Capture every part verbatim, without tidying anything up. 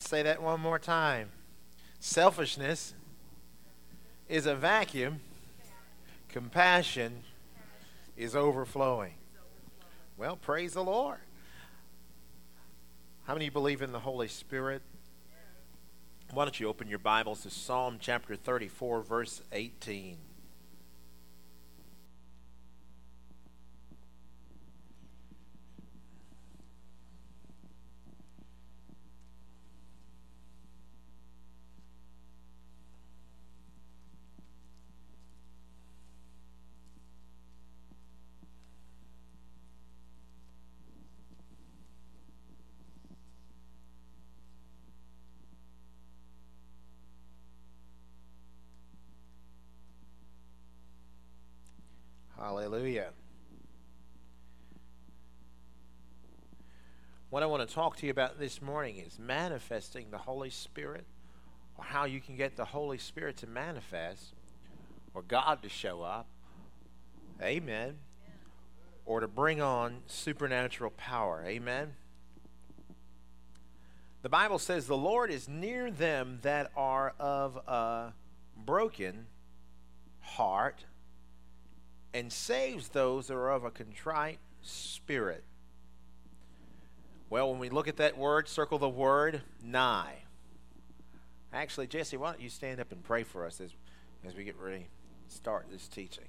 say that one more time. Selfishness is a vacuum. Compassion is overflowing. Well, praise the Lord. How many believe in the Holy Spirit? Why don't you open your Bibles to Psalm chapter thirty-four, verse eighteen. Hallelujah. What I want to talk to you about this morning is manifesting the Holy Spirit, or how you can get the Holy Spirit to manifest, or God to show up. Amen. Or to bring on supernatural power. Amen. The Bible says the Lord is near them that are of a broken heart, and saves those that are of a contrite spirit. Well, when we look at that word, circle the word nigh. Actually, Jesse, why don't you stand up and pray for us as, as we get ready to start this teaching.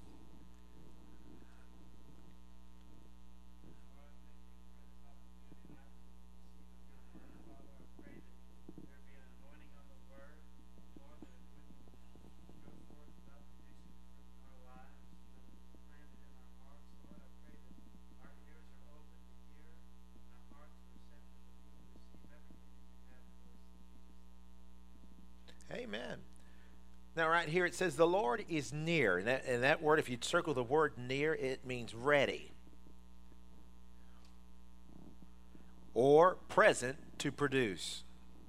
Amen. Now, right here it says the Lord is near. And that, and that word, if you circle the word near, it means ready or present to produce.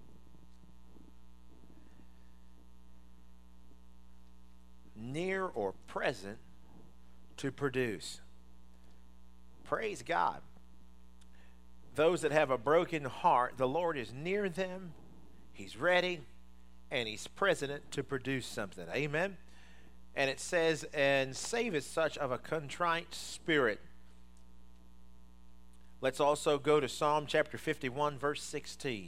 Near or present to produce. Praise God. Those that have a broken heart, the Lord is near them. He's ready. And he's present to produce something. Amen. And it says, and saveth such of a contrite spirit. Let's also go to Psalm chapter fifty-one, verse sixteen.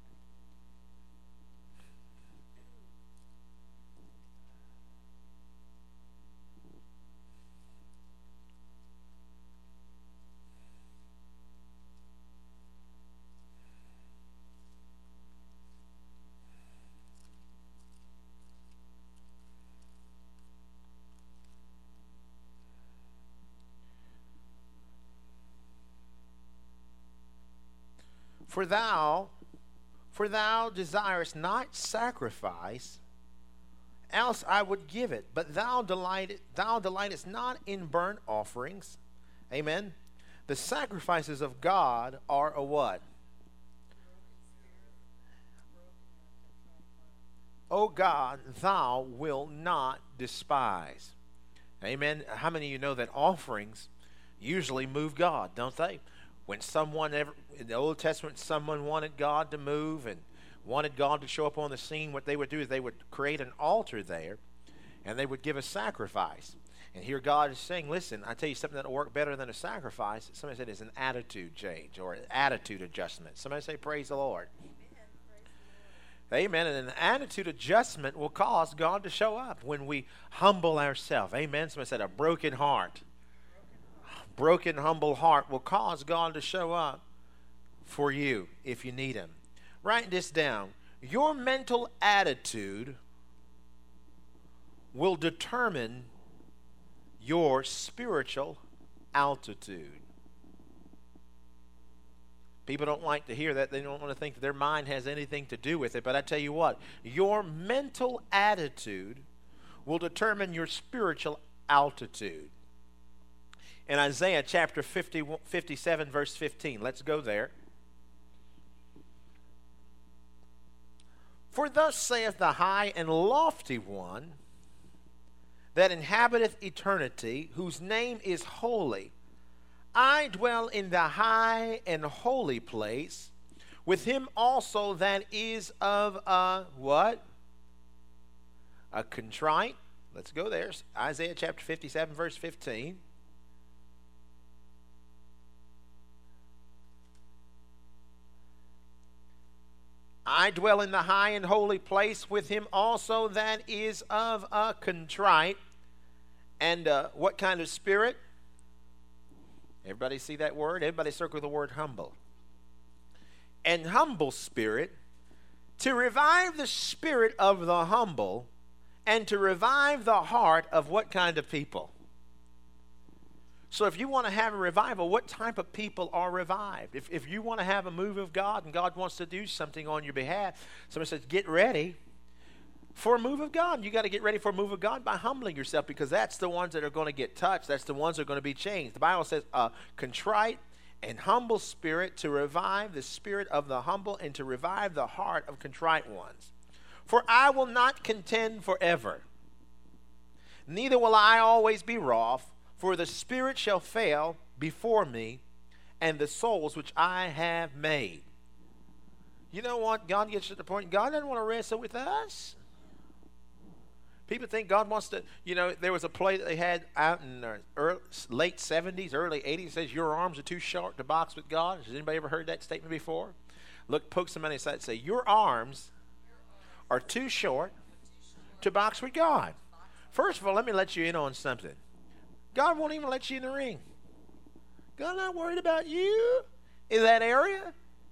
For thou, for thou desirest not sacrifice, else I would give it. But thou delight, thou delightest not in burnt offerings. Amen. The sacrifices of God are a what? O God, thou wilt not despise. Amen. How many of you know that offerings usually move God, don't they? When someone ever, in the Old Testament, someone wanted God to move and wanted God to show up on the scene, what they would do is they would create an altar there and they would give a sacrifice. And here God is saying, listen, I tell you something that will work better than a sacrifice. Somebody said it's an attitude change or an attitude adjustment. Somebody say, praise the Lord. Amen. And an attitude adjustment will cause God to show up when we humble ourselves. Amen. Somebody said a broken heart. Broken, humble heart will cause God to show up for you if you need him. Write this down. Your mental attitude will determine your spiritual altitude. People don't like to hear that. They don't want to think that their mind has anything to do with it. But I tell you what, your mental attitude will determine your spiritual altitude. In Isaiah chapter fifty, fifty-seven, verse fifteen. Let's go there. For thus saith the high and lofty one that inhabiteth eternity, whose name is holy. I dwell in the high and holy place, with him also that is of a what? A contrite. Let's go there. Isaiah chapter fifty-seven, verse fifteen. I dwell in the high and holy place with him also that is of a contrite. And uh, what kind of spirit? Everybody see that word? Everybody circle the word humble. And humble spirit, to revive the spirit of the humble, and to revive the heart of what kind of people? So if you want to have a revival, what type of people are revived? If, if you want to have a move of God and God wants to do something on your behalf, somebody says, get ready for a move of God. You got to get ready for a move of God by humbling yourself, because that's the ones that are going to get touched. That's the ones that are going to be changed. The Bible says a contrite and humble spirit, to revive the spirit of the humble and to revive the heart of contrite ones. For I will not contend forever, neither will I always be wroth, for the spirit shall fail before me, and the souls which I have made. You know what? God gets to the point, God doesn't want to wrestle with us. People think God wants to, you know, there was a play that they had out in the early, late seventies, early eighties, says, your arms are too short to box with God. Has anybody ever heard that statement before? Look, poke somebody inside and say, your arms are too short to box with God. First of all, let me let you in on something. God won't even let you in the ring. God not worried about you in that area.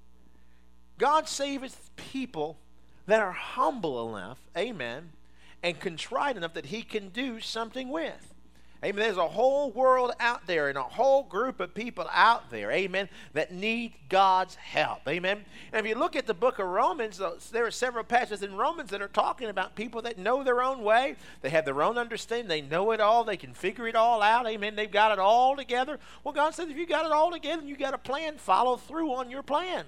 God saves people that are humble enough, amen, and contrite enough that he can do something with. Amen. There's a whole world out there and a whole group of people out there, amen, that need God's help. Amen. And if you look at the book of Romans, there are several passages in Romans that are talking about people that know their own way. They have their own understanding. They know it all. They can figure it all out. Amen. They've got it all together. Well, God says if you got it all together and you got a plan, follow through on your plan.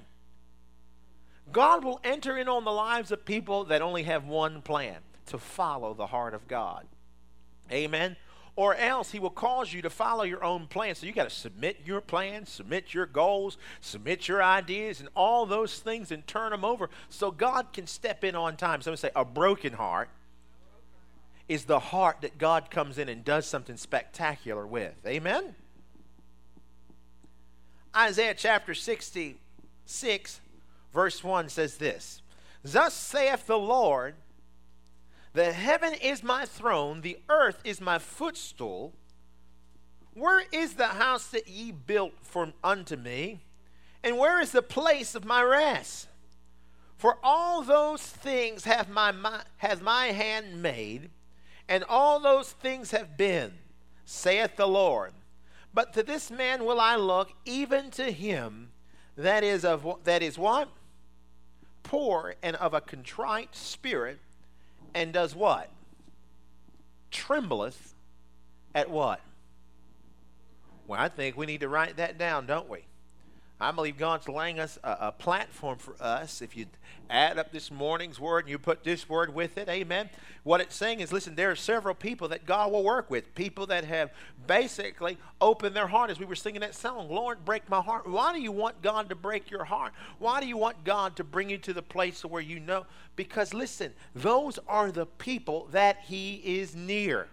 God will enter in on the lives of people that only have one plan, to follow the heart of God. Amen. Or else he will cause you to follow your own plan. So you got to submit your plans, submit your goals, submit your ideas and all those things and turn them over so God can step in on time. Someone say a broken heart is the heart that God comes in and does something spectacular with. Amen? Isaiah chapter sixty-six verse one says this. Thus saith the Lord, the heaven is my throne, the earth is my footstool. Where is the house that ye built for unto me? And where is the place of my rest? For all those things have my, my, hath my hand made, and all those things have been, saith the Lord. But to this man will I look, even to him that is of that is what? Poor and of a contrite spirit, and does what? Trembleth at what? Well, I think we need to write that down, don't we? I believe God's laying us a, a platform for us. If you add up this morning's word and you put this word with it, amen, what it's saying is, listen, there are several people that God will work with, people that have basically opened their heart, as we were singing that song, Lord, break my heart. Why do you want God to break your heart? Why do you want God to bring you to the place where you know? Because, listen, those are the people that he is near.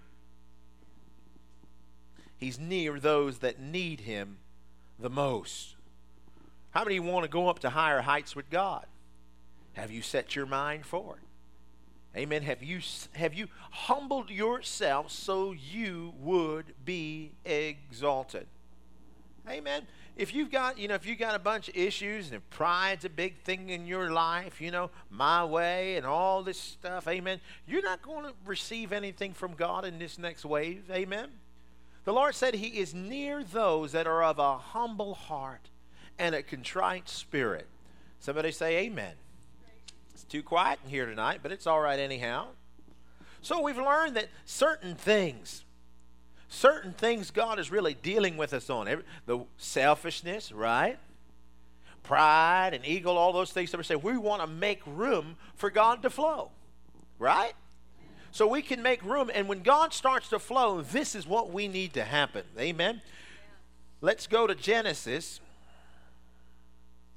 He's near those that need him the most. How many want to go up to higher heights with God? Have you set your mind for it? Amen. Have you, have you humbled yourself so you would be exalted? Amen. If you've got, you know, if you've got a bunch of issues and pride's a big thing in your life, you know, my way and all this stuff, amen, you're not going to receive anything from God in this next wave. Amen. The Lord said he is near those that are of a humble heart and a contrite spirit. Somebody say amen. It's too quiet in here tonight, but it's all right anyhow. So we've learned that certain things, certain things God is really dealing with us on. The selfishness, right? Pride and ego, all those things. Somebody say we want to make room for God to flow, right? So we can make room, and when God starts to flow, this is what we need to happen. Amen? Let's go to Genesis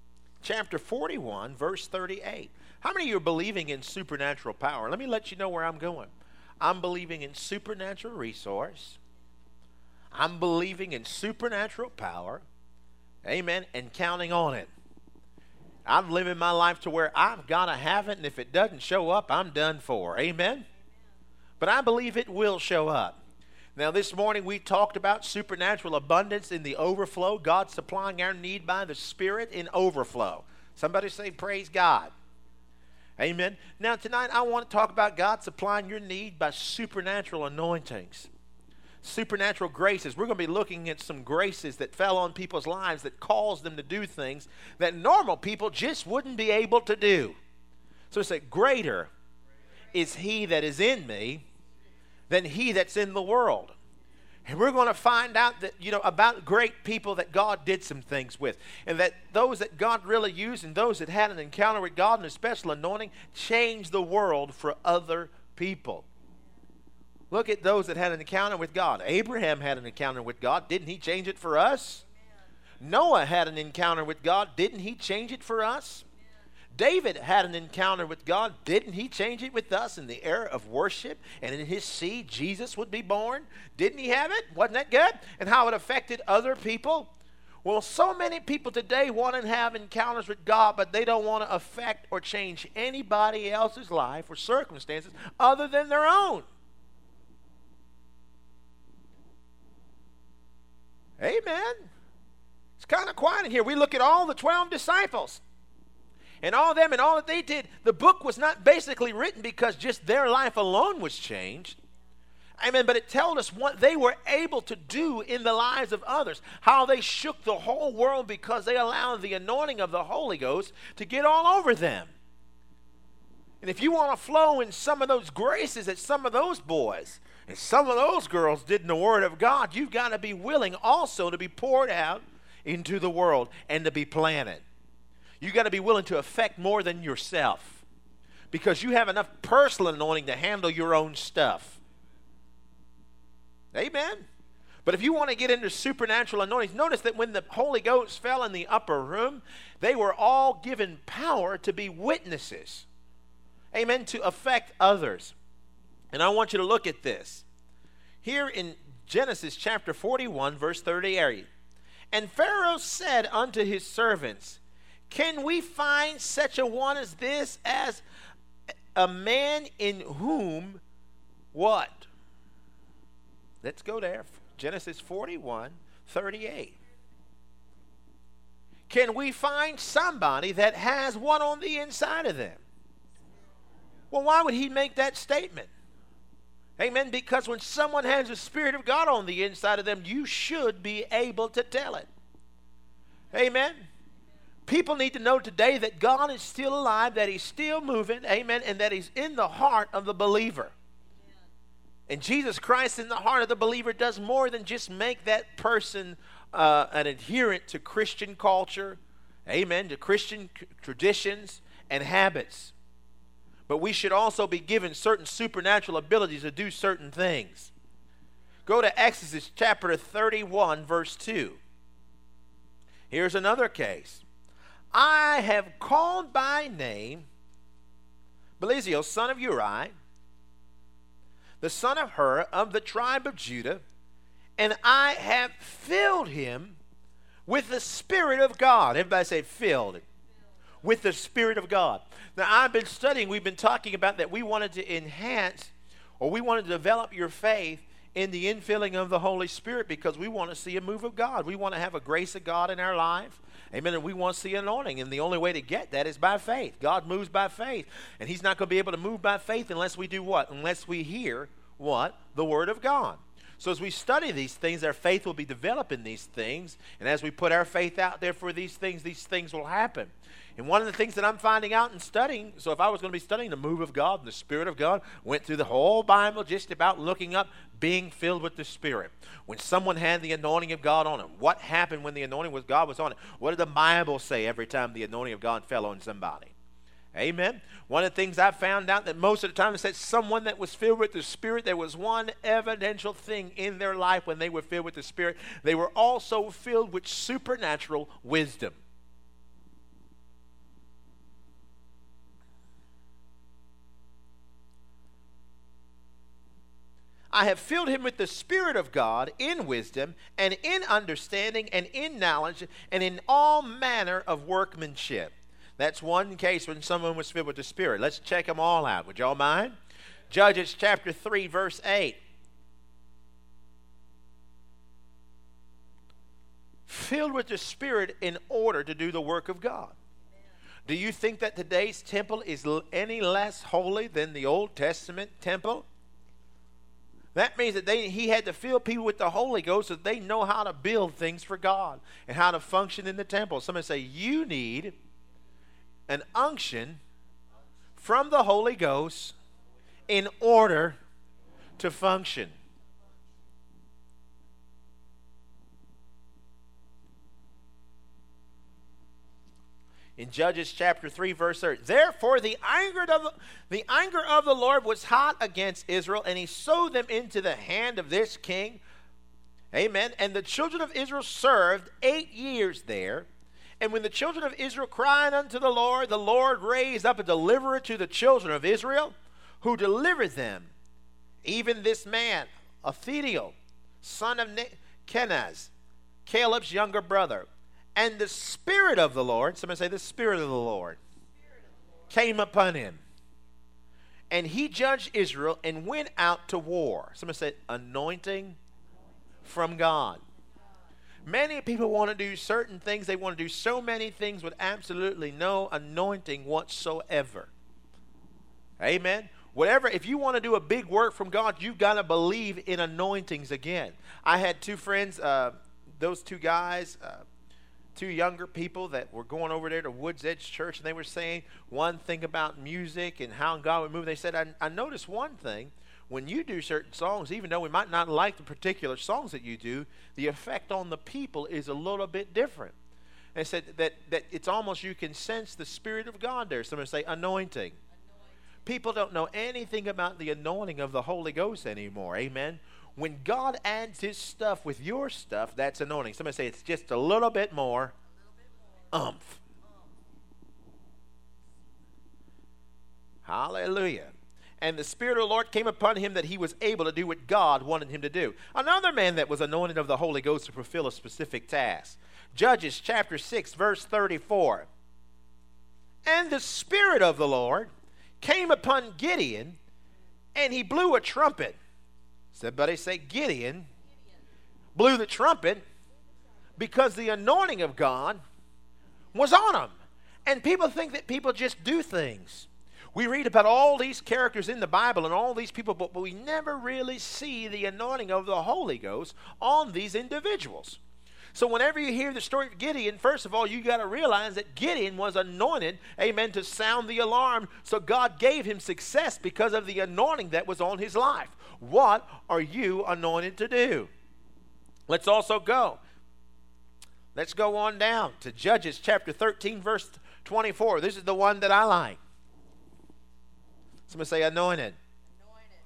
chapter forty-one, verse thirty-eight. How many of you are believing in supernatural power? Let me let you know where I'm going. I'm believing in supernatural resource. I'm believing in supernatural power. Amen. And counting on it. I'm living my life to where I've got to have it, and if it doesn't show up, I'm done for. Amen. But I believe it will show up. Now, this morning we talked about supernatural abundance in the overflow. God supplying our need by the Spirit in overflow. Somebody say, praise God. Amen. Now, tonight I want to talk about God supplying your need by supernatural anointings. Supernatural graces. We're going to be looking at some graces that fell on people's lives that caused them to do things that normal people just wouldn't be able to do. So it's like, greater is he that is in me than he that's in the world. And we're going to find out that, you know, about great people that God did some things with. And that those that God really used and those that had an encounter with God and a special anointing changed the world for other people. Look at those that had an encounter with God. Abraham had an encounter with God. Didn't he change it for us? Noah had an encounter with God. Didn't he change it for us? David had an encounter with God. Didn't he change it with us in the era of worship? And in his seed, Jesus would be born. Didn't he have it? Wasn't that good? And how it affected other people? Well, so many people today want to have encounters with God, but they don't want to affect or change anybody else's life or circumstances other than their own. Amen. It's kind of quiet in here. We look at all the twelve disciples. And all of them and all that they did, the book was not basically written because just their life alone was changed. Amen. But it tells us what they were able to do in the lives of others. How they shook the whole world because they allowed the anointing of the Holy Ghost to get all over them. And if you want to flow in some of those graces that some of those boys and some of those girls did in the Word of God, you've got to be willing also to be poured out into the world and to be planted. You've got to be willing to affect more than yourself because you have enough personal anointing to handle your own stuff. Amen. But if you want to get into supernatural anointings, notice that when the Holy Ghost fell in the upper room, they were all given power to be witnesses. Amen. To affect others. And I want you to look at this. Here in Genesis chapter forty-one, verse thirty-eight. And Pharaoh said unto his servants, can we find such a one as this, as a man in whom what? Let's go there. Genesis forty-one, thirty-eight. Can we find somebody that has what on the inside of them? Well, why would he make that statement? Amen. Because when someone has the Spirit of God on the inside of them, you should be able to tell it. Amen. People need to know today that God is still alive, that he's still moving, amen, and that he's in the heart of the believer. And Jesus Christ in the heart of the believer does more than just make that person uh, an adherent to Christian culture, amen, to Christian c- traditions and habits. But we should also be given certain supernatural abilities to do certain things. Go to Exodus chapter thirty-one, verse two. Here's another case. I have called by name Belizio, son of Uri, the son of Hur, of the tribe of Judah, and I have filled him with the Spirit of God. Everybody say filled. With the Spirit of God. Now, I've been studying, we've been talking about that we wanted to enhance or we wanted to develop your faith in the infilling of the Holy Spirit because we want to see a move of God. We want to have a grace of God in our life. Amen. And we want to see anointing. And the only way to get that is by faith. God moves by faith. And he's not going to be able to move by faith unless we do what? Unless we hear what? The Word of God. So as we study these things, our faith will be developing these things. And as we put our faith out there for these things, these things will happen. And one of the things that I'm finding out and studying, so if I was going to be studying the move of God and the Spirit of God, went through the whole Bible just about looking up being filled with the Spirit. When someone had the anointing of God on them, what happened when the anointing of God was on it? What did the Bible say every time the anointing of God fell on somebody? Amen. One of the things I found out that most of the time it said someone that was filled with the Spirit, there was one evidential thing in their life when they were filled with the Spirit. They were also filled with supernatural wisdom. I have filled him with the Spirit of God in wisdom and in understanding and in knowledge and in all manner of workmanship. That's one case when someone was filled with the Spirit. Let's check them all out. Would y'all mind? Judges chapter three, verse eight. Filled with the Spirit in order to do the work of God. Do you think that today's temple is any less holy than the Old Testament temple? That means that they, he had to fill people with the Holy Ghost so that they know how to build things for God and how to function in the temple. Somebody say, you need an unction from the Holy Ghost in order to function. In Judges chapter three, verse thirty, therefore the anger of the, the anger of the Lord was hot against Israel, and he sold them into the hand of this king. Amen. And the children of Israel served eight years there. And when the children of Israel cried unto the Lord, the Lord raised up a deliverer to the children of Israel, who delivered them. Even this man, Ethniel, son of Kenaz, Caleb's younger brother. And the Spirit of the Lord, somebody say the Spirit of the Lord, came upon him. And he judged Israel and went out to war. Somebody said anointing from God. Many people want to do certain things. They want to do so many things with absolutely no anointing whatsoever. Amen. Whatever, if you want to do a big work from God, you've got to believe in anointings again. I had two friends, uh, those two guys, uh, two younger people that were going over there to Woods Edge Church, and they were saying one thing about music and how God would move. They said, I, I noticed one thing. When you do certain songs, even though we might not like the particular songs that you do, the effect on the people is a little bit different. And they said that, that it's almost you can sense the Spirit of God there. Somebody say anointing. anointing. People don't know anything about the anointing of the Holy Ghost anymore. Amen. When God adds his stuff with your stuff, that's anointing. Somebody say it's just a little bit more, a little bit more. umph. Hallelujah. And the Spirit of the Lord came upon him that he was able to do what God wanted him to do. Another man that was anointed of the Holy Ghost to fulfill a specific task. Judges chapter six, verse thirty-four. And the Spirit of the Lord came upon Gideon, and he blew a trumpet. Somebody say Gideon, Gideon blew the trumpet because the anointing of God was on him. And people think that people just do things. We read about all these characters in the Bible and all these people, but we never really see the anointing of the Holy Ghost on these individuals. So whenever you hear the story of Gideon, first of all, you got to realize that Gideon was anointed, amen, to sound the alarm. So God gave him success because of the anointing that was on his life. What are you anointed to do? Let's also go. Let's go on down to Judges chapter thirteen, verse twenty-four. This is the one that I like. Somebody say anointed. Anointed.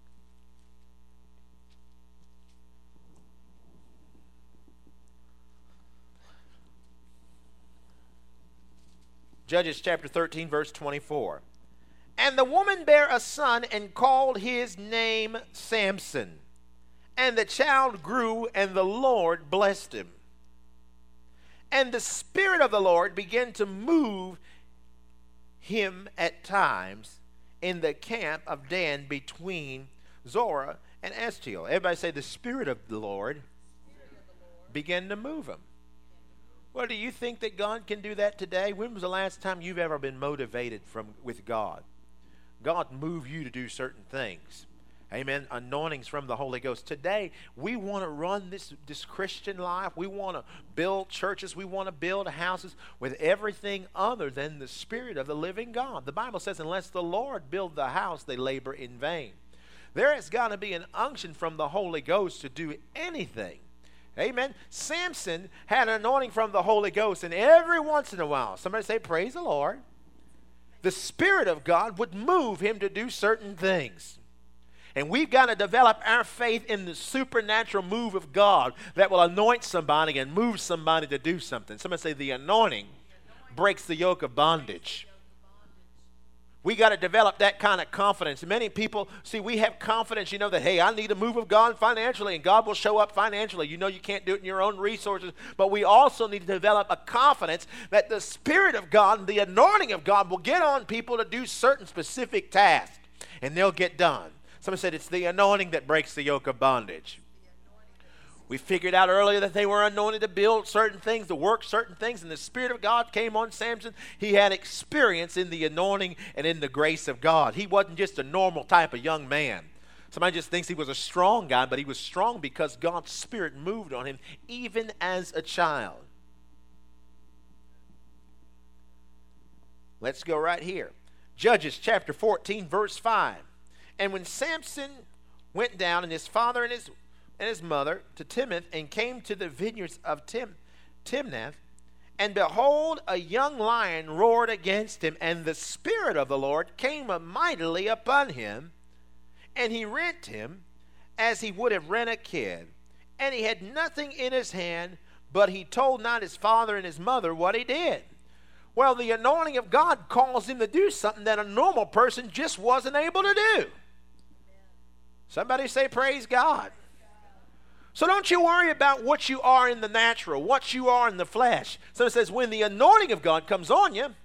Judges chapter thirteen, verse twenty-four. And the woman bare a son and called his name Samson. And the child grew, and the Lord blessed him. And the Spirit of the Lord began to move him at times in the camp of Dan between Zorah and Eshtaol. Everybody say the Spirit of the Lord, Spirit of the Lord began to move him. Well, do you think that God can do that today? When was the last time you've ever been motivated from with God? God moved you to do certain things. Amen. Anointings from the Holy Ghost. Today, we want to run this, this Christian life. We want to build churches. We want to build houses with everything other than the Spirit of the living God. The Bible says, unless the Lord build the house, they labor in vain. There has got to be an unction from the Holy Ghost to do anything. Amen. Samson had an anointing from the Holy Ghost, and every once in a while, somebody say, praise the Lord, the Spirit of God would move him to do certain things. And we've got to develop our faith in the supernatural move of God that will anoint somebody and move somebody to do something. Somebody say the anointing breaks the yoke of bondage. We got to develop that kind of confidence. Many people, see, we have confidence, you know, that, hey, I need a move of God financially, and God will show up financially. You know you can't do it in your own resources, but we also need to develop a confidence that the Spirit of God, the anointing of God will get on people to do certain specific tasks, and they'll get done. Someone said it's the anointing that breaks the yoke of bondage. We figured out earlier that they were anointed to build certain things, to work certain things, and the Spirit of God came on Samson. He had experience in the anointing and in the grace of God. He wasn't just a normal type of young man. Somebody just thinks he was a strong guy, but he was strong because God's Spirit moved on him even as a child. Let's go right here. Judges chapter fourteen, verse five. And when Samson went down, and his father and his and his mother to Timnath, and came to the vineyards of Tim, Timnath, and behold, a young lion roared against him, and the Spirit of the Lord came mightily upon him, and he rent him as he would have rent a kid. And he had nothing in his hand, but he told not his father and his mother what he did. Well, the anointing of God calls him to do something that a normal person just wasn't able to do. Somebody say, praise God. So don't you worry about what you are in the natural, what you are in the flesh. So it says when the anointing of God comes on you,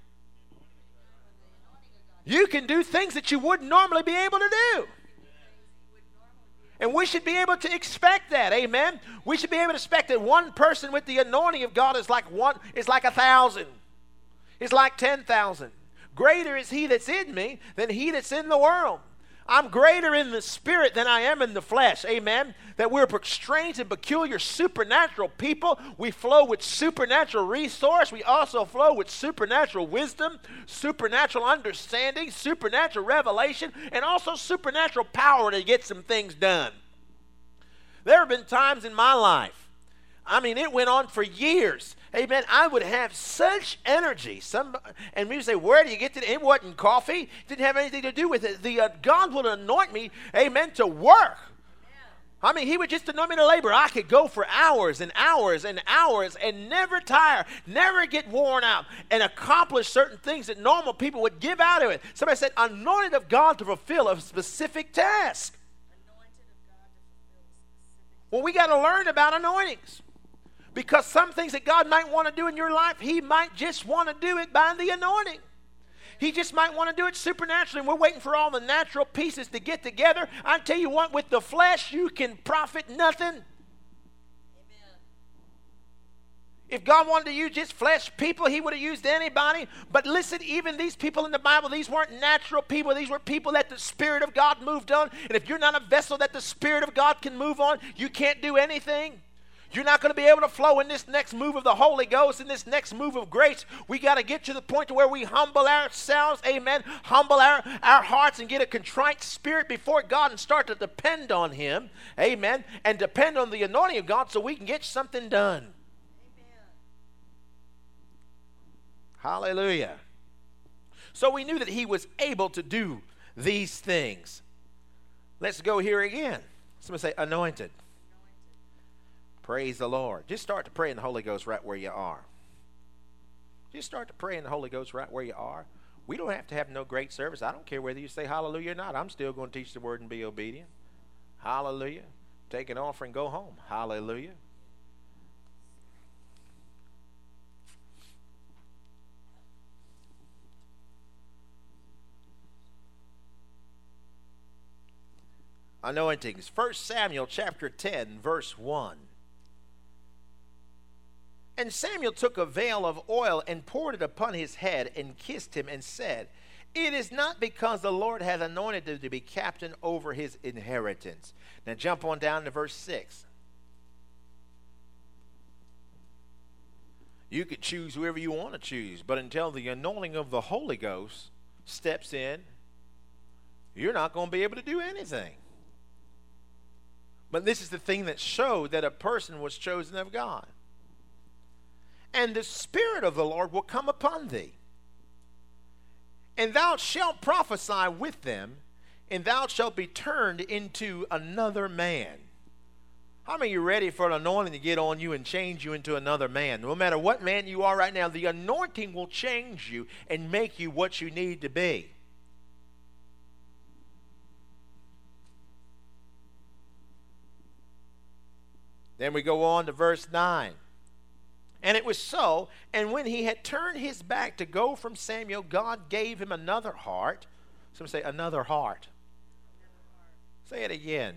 you can do things that you wouldn't normally be able to do. And we should be able to expect that, amen? We should be able to expect that one person with the anointing of God is like one, is like a thousand. It's like ten thousand. Greater is he that's in me than he that's in the world. I'm greater in the spirit than I am in the flesh. Amen. That we're strange and peculiar supernatural people. We flow with supernatural resource. We also flow with supernatural wisdom, supernatural understanding, supernatural revelation, and also supernatural power to get some things done. There have been times in my life, I mean, it went on for years. Amen. I would have such energy. Some, and we would say, where do you get it? It wasn't coffee. It didn't have anything to do with it. The, uh, God would anoint me, amen, to work. I mean, he would just anoint me to labor. I could go for hours and hours and hours and never tire, never get worn out, and accomplish certain things that normal people would give out of it. Somebody said, anointed of God to fulfill a specific task. Anointed of God to fulfill a specific. Well, we got to learn about anointings. Because some things that God might want to do in your life, he might just want to do it by the anointing. He just might want to do it supernaturally. And we're waiting for all the natural pieces to get together. I tell you what, with the flesh, you can profit nothing. Amen. If God wanted to use just flesh people, he would have used anybody. But listen, even these people in the Bible, these weren't natural people. These were people that the Spirit of God moved on. And if you're not a vessel that the Spirit of God can move on, you can't do anything. You're not going to be able to flow in this next move of the Holy Ghost, in this next move of grace. We got to get to the point to where we humble ourselves, amen, humble our, our hearts and get a contrite spirit before God and start to depend on him, amen, and depend on the anointing of God so we can get something done. Amen. Hallelujah. So we knew that he was able to do these things. Let's go here again. Somebody say anointed. Praise the Lord. Just start to pray in the Holy Ghost right where you are. Just start to pray in the Holy Ghost right where you are. We don't have to have no great service. I don't care whether you say hallelujah or not. I'm still going to teach the word and be obedient. Hallelujah. Take an offering, go home. Hallelujah. Anointings. First Samuel chapter ten, verse one. And Samuel took a vial of oil and poured it upon his head and kissed him and said, it is not because the Lord hath anointed him to be captain over his inheritance. Now jump on down to verse six. You could choose whoever you want to choose, but until the anointing of the Holy Ghost steps in, you're not going to be able to do anything. But this is the thing that showed that a person was chosen of God. And the Spirit of the Lord will come upon thee. And thou shalt prophesy with them, and thou shalt be turned into another man. How many of you ready for an anointing to get on you and change you into another man? No matter what man you are right now, the anointing will change you and make you what you need to be. Then we go on to verse nine. And it was so, and when he had turned his back to go from Samuel, God gave him another heart. Somebody say, another heart. Say it again.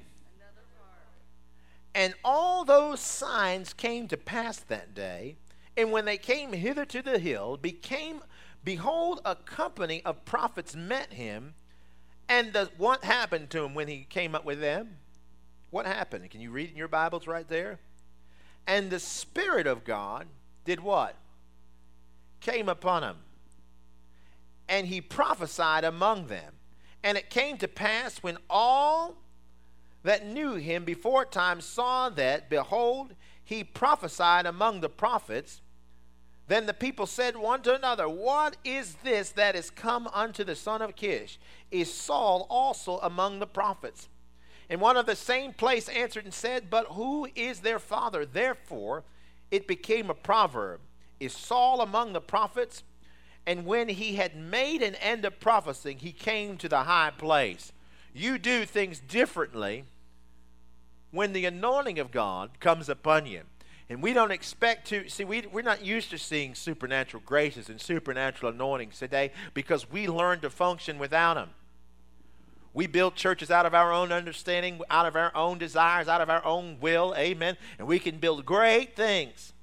And all those signs came to pass that day, and when they came hither to the hill, became, behold, a company of prophets met him. And the, what happened to him when he came up with them? What happened? Can you read in your Bibles right there? And the Spirit of God did what? Came upon him. And he prophesied among them. And it came to pass when all that knew him before time saw that, behold, he prophesied among the prophets. Then the people said one to another, what is this that is come unto the son of Kish? Is Saul also among the prophets? And one of the same place answered and said, but who is their father? Therefore it became a proverb, is Saul among the prophets? And when he had made an end of prophesying, he came to the high place. You do things differently when the anointing of God comes upon you. And we don't expect to, see, we, we're not used to seeing supernatural graces and supernatural anointings today because we learned to function without them. We build churches out of our own understanding, out of our own desires, out of our own will, amen. And we can build great things,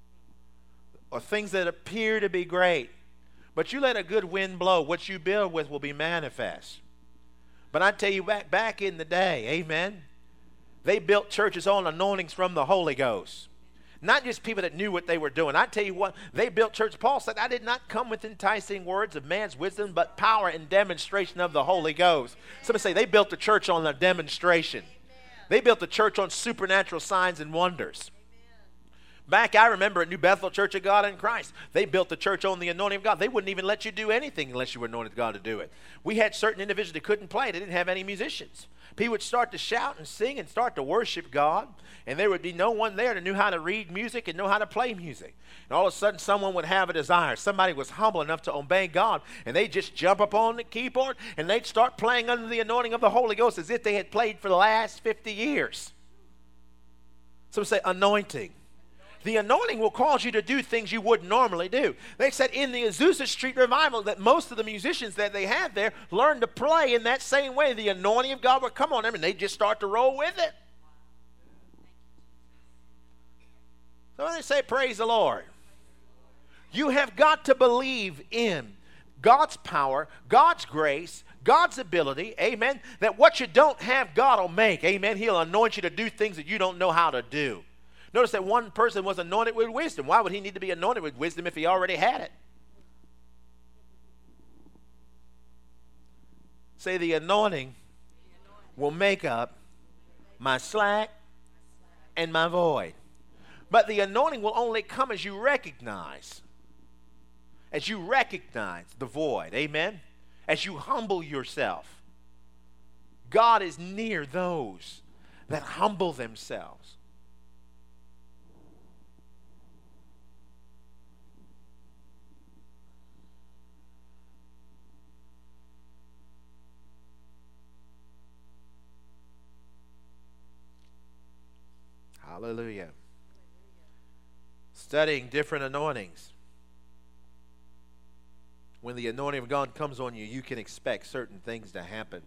or things that appear to be great. But you let a good wind blow, what you build with will be manifest. But I tell you, back, back in the day, amen, they built churches on anointings from the Holy Ghost. Not just people that knew what they were doing. I tell you what, they built church. Paul said, I did not come with enticing words of man's wisdom, but power and demonstration of the Holy Ghost. Somebody say, they built the church on a demonstration. Amen. They built the church on supernatural signs and wonders. Back, I remember at New Bethel Church of God in Christ, they built the church on the anointing of God. They wouldn't even let you do anything unless you were anointed God to do it. We had certain individuals that couldn't play. They didn't have any musicians. People would start to shout and sing and start to worship God, and there would be no one there that knew how to read music and know how to play music. And all of a sudden, someone would have a desire. Somebody was humble enough to obey God, and they'd just jump up on the keyboard, and they'd start playing under the anointing of the Holy Ghost as if they had played for the last fifty years. Some say anointing. The anointing will cause you to do things you wouldn't normally do. They said in the Azusa Street revival that most of the musicians that they had there learned to play in that same way. The anointing of God would come on them and they'd just start to roll with it. So when they say praise the Lord, you have got to believe in God's power, God's grace, God's ability, amen, that what you don't have, God will make, amen. He'll anoint you to do things that you don't know how to do. Notice that one person was anointed with wisdom. Why would he need to be anointed with wisdom if he already had it? Say, the anointing will make up my slack and my void. But the anointing will only come as you recognize, as you recognize the void, amen? As you humble yourself. God is near those that humble themselves. Hallelujah. Studying different anointings. When the anointing of God comes on you, you can expect certain things to happen.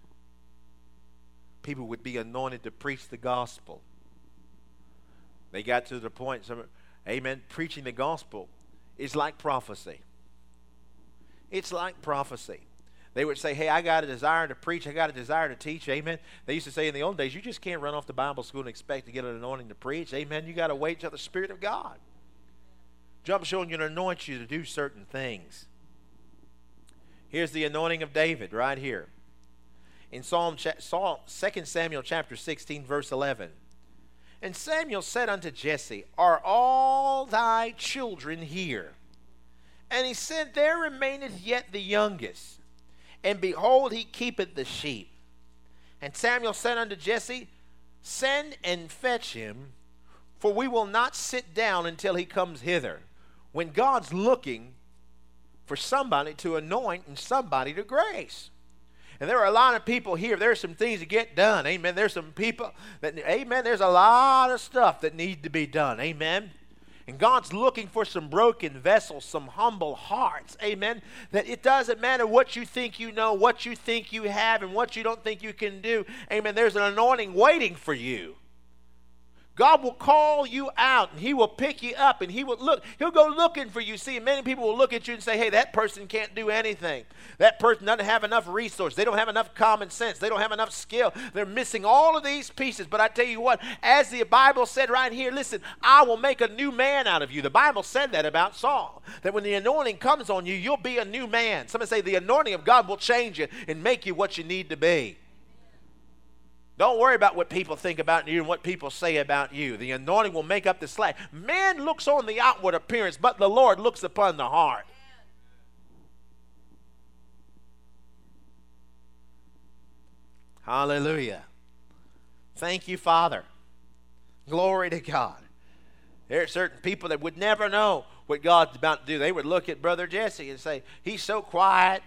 People would be anointed to preach the gospel. They got to the point, some, amen, preaching the gospel is like prophecy. It's like prophecy. They would say, hey, I got a desire to preach. I got a desire to teach. Amen. They used to say in the old days, you just can't run off to Bible school and expect to get an anointing to preach. Amen. You got to wait till the Spirit of God jumps on you and anoints you to do certain things. Here's the anointing of David right here. In Psalm, Psalm, Second Samuel chapter sixteen, verse eleven. And Samuel said unto Jesse, are all thy children here? And he said, there remaineth yet the youngest. And behold, he keepeth the sheep. And Samuel said unto Jesse, send and fetch him, for we will not sit down until he comes hither. When God's looking for somebody to anoint and somebody to grace. And there are a lot of people here. There's some things to get done. Amen. There's some people that, amen, there's a lot of stuff that needs to be done. Amen. And God's looking for some broken vessels, some humble hearts. Amen. That it doesn't matter what you think you know, what you think you have, and what you don't think you can do. Amen. There's an anointing waiting for you. God will call you out, and he will pick you up, and he will look. He'll go looking for you. See, many people will look at you and say, hey, that person can't do anything. That person doesn't have enough resources. They don't have enough common sense. They don't have enough skill. They're missing all of these pieces. But I tell you what, as the Bible said right here, listen, I will make a new man out of you. The Bible said that about Saul, that when the anointing comes on you, you'll be a new man. Somebody say the anointing of God will change you and make you what you need to be. Don't worry about what people think about you and what people say about you. The anointing will make up the slack. Man looks on the outward appearance, but the Lord looks upon the heart. Hallelujah. Thank you, Father. Glory to God. There are certain people that would never know what God's about to do. They would look at Brother Jesse and say, he's so quiet.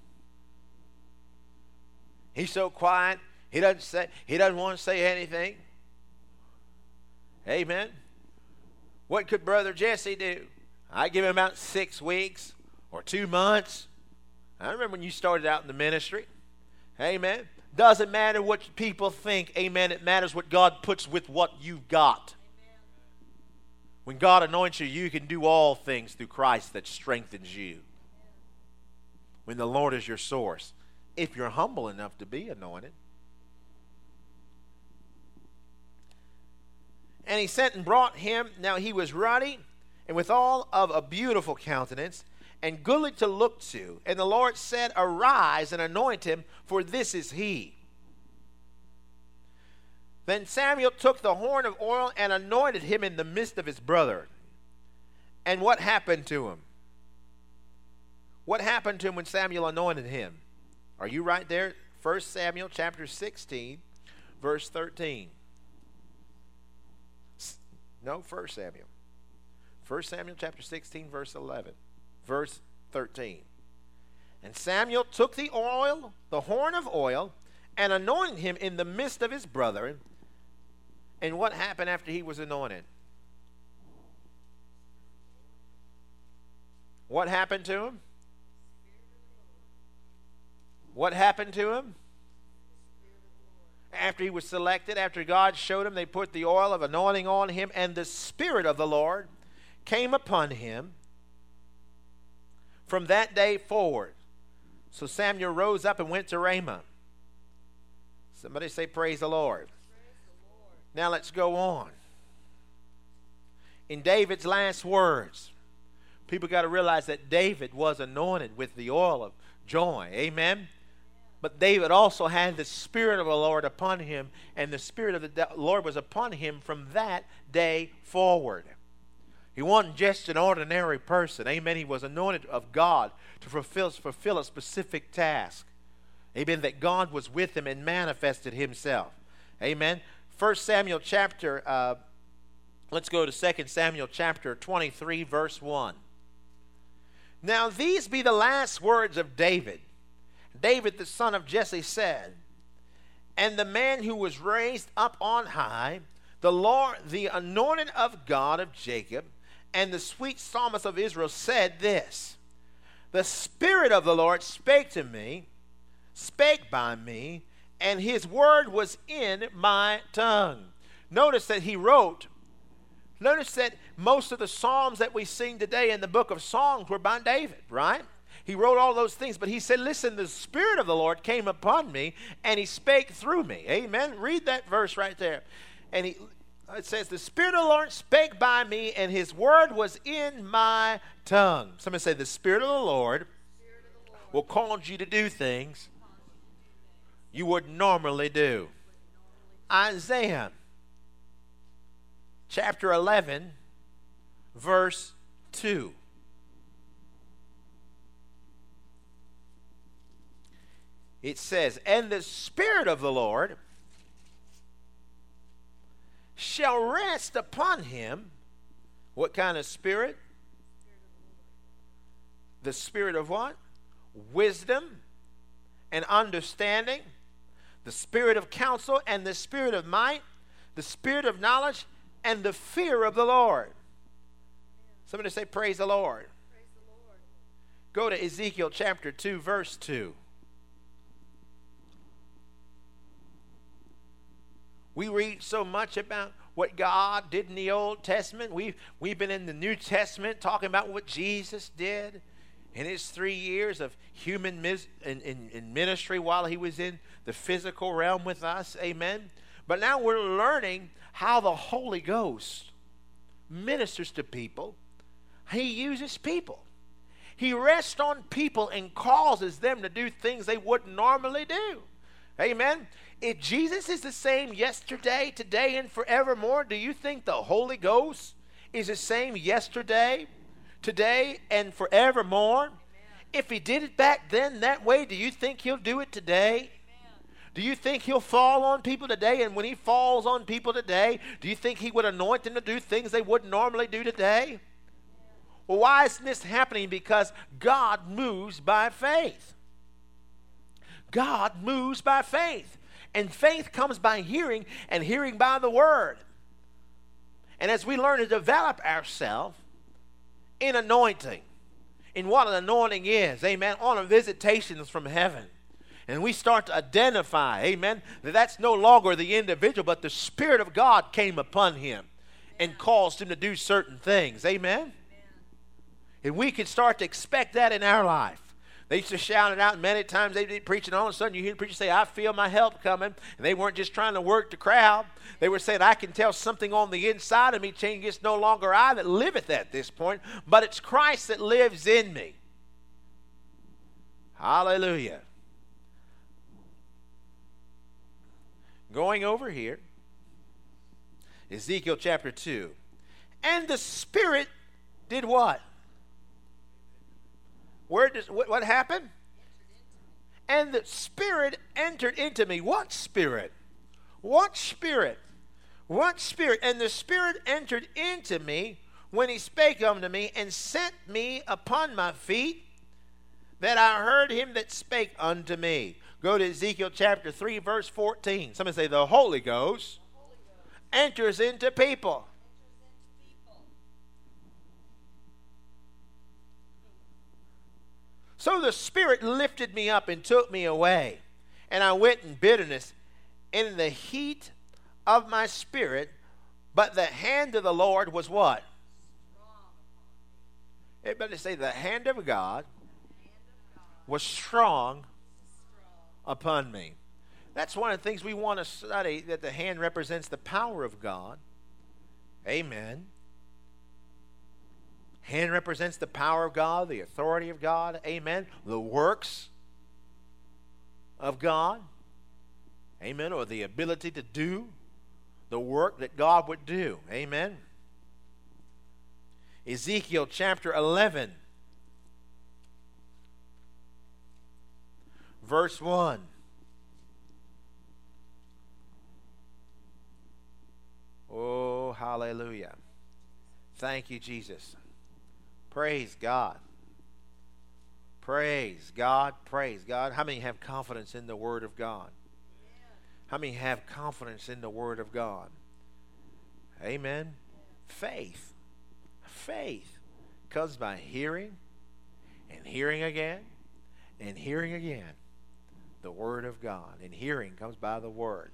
He's so quiet. He doesn't say, he doesn't want to say anything. Amen. What could Brother Jesse do? I give him about six weeks or two months. I remember when you started out in the ministry. Amen. Doesn't matter what people think. Amen. It matters what God puts with what you've got. Amen. When God anoints you, you can do all things through Christ that strengthens you. Amen. When the Lord is your source. If you're humble enough to be anointed. And he sent and brought him. Now he was ruddy, and withal of a beautiful countenance, and goodly to look to. And the Lord said, arise and anoint him, for this is he. Then Samuel took the horn of oil and anointed him in the midst of his brother. And what happened to him? What happened to him when Samuel anointed him? Are you right there? First Samuel chapter sixteen, verse thirteen. No, First Samuel. First Samuel chapter sixteen, verse eleven. Verse thirteen. And Samuel took the oil, the horn of oil, and anointed him in the midst of his brethren. And what happened after he was anointed? What happened to him? What happened to him? After he was selected, after God showed him, they put the oil of anointing on him, and the Spirit of the Lord came upon him from that day forward. So Samuel rose up and went to Ramah. Somebody say, praise the Lord. Praise the Lord. Now let's go on. In David's last words, people got to realize that David was anointed with the oil of joy. Amen. But David also had the Spirit of the Lord upon him, and the Spirit of the Lord was upon him from that day forward. He wasn't just an ordinary person. Amen. He was anointed of God to fulfill, fulfill a specific task. Amen. That God was with him and manifested himself. Amen. First Samuel chapter, uh, let's go to Second Samuel chapter twenty-three, verse one. Now these be the last words of David. David, the son of Jesse, said, and the man who was raised up on high, the Lord, the anointed of God of Jacob, and the sweet psalmist of Israel, said this, the Spirit of the Lord spake to me, spake by me, and his word was in my tongue. Notice that he wrote, notice that most of the psalms that we sing today in the book of Psalms were by David, right? He wrote all those things, but he said, listen, the Spirit of the Lord came upon me, and he spake through me. Amen. Read that verse right there. And he, it says, the Spirit of the Lord spake by me, and his word was in my tongue. Somebody say, the Spirit of the Lord will cause you to do things you would normally do. Isaiah chapter eleven, verse two. It says, and the Spirit of the Lord shall rest upon him. What kind of spirit? The spirit of what? Wisdom and understanding, the spirit of counsel and the spirit of might, the spirit of knowledge and the fear of the Lord. Somebody say, praise the Lord. Praise the Lord. Go to Ezekiel chapter two, verse two. We read so much about what God did in the Old Testament. We've, we've been in the New Testament talking about what Jesus did in his three years of human mis- in, in, in ministry while he was in the physical realm with us. Amen. But now we're learning how the Holy Ghost ministers to people. He uses people. He rests on people and causes them to do things they wouldn't normally do. Amen. If Jesus is the same yesterday, today, and forevermore, do you think the Holy Ghost is the same yesterday, today, and forevermore? Amen. If he did it back then that way, do you think he'll do it today? Amen. Do you think he'll fall on people today? And when he falls on people today, do you think he would anoint them to do things they wouldn't normally do today? Amen. Well, why isn't this happening? Because God moves by faith. God moves by faith. And faith comes by hearing, and hearing by the word. And as we learn to develop ourselves in anointing, in what an anointing is, amen, on a visitations from heaven, and we start to identify, amen, that that's no longer the individual, but the Spirit of God came upon him and caused him to do certain things, amen? Amen. And we can start to expect that in our life. They used to shout it out, and many times they'd be preaching, and all of a sudden you hear the preacher say, I feel my help coming. And they weren't just trying to work the crowd. They were saying, I can tell something on the inside of me changing. It's no longer I that liveth at this point, but it's Christ that lives in me. Hallelujah. Going over here, Ezekiel chapter two. And the Spirit did what? Where does what, what happened? And the Spirit entered into me. What Spirit? What Spirit? What Spirit? And the Spirit entered into me when he spake unto me, and set me upon my feet, that I heard him that spake unto me. Go to Ezekiel chapter three, verse fourteen. Somebody say, the Holy Ghost, the Holy Ghost enters into people. So the Spirit lifted me up and took me away, and I went in bitterness in the heat of my spirit, but the hand of the Lord was what? Everybody say, the hand of God was strong upon me. That's one of the things we want to study, that the hand represents the power of God. Amen. Hand represents the power of God, the authority of God. Amen. The works of God. Amen. Or the ability to do the work that God would do. Amen. Ezekiel chapter eleven, verse one. Oh, hallelujah. Thank you, Jesus. Praise God. Praise God. Praise God. How many have confidence in the Word of God? How many have confidence in the Word of God? Amen. Faith. Faith comes by hearing and hearing again and hearing again the Word of God. And hearing comes by the Word.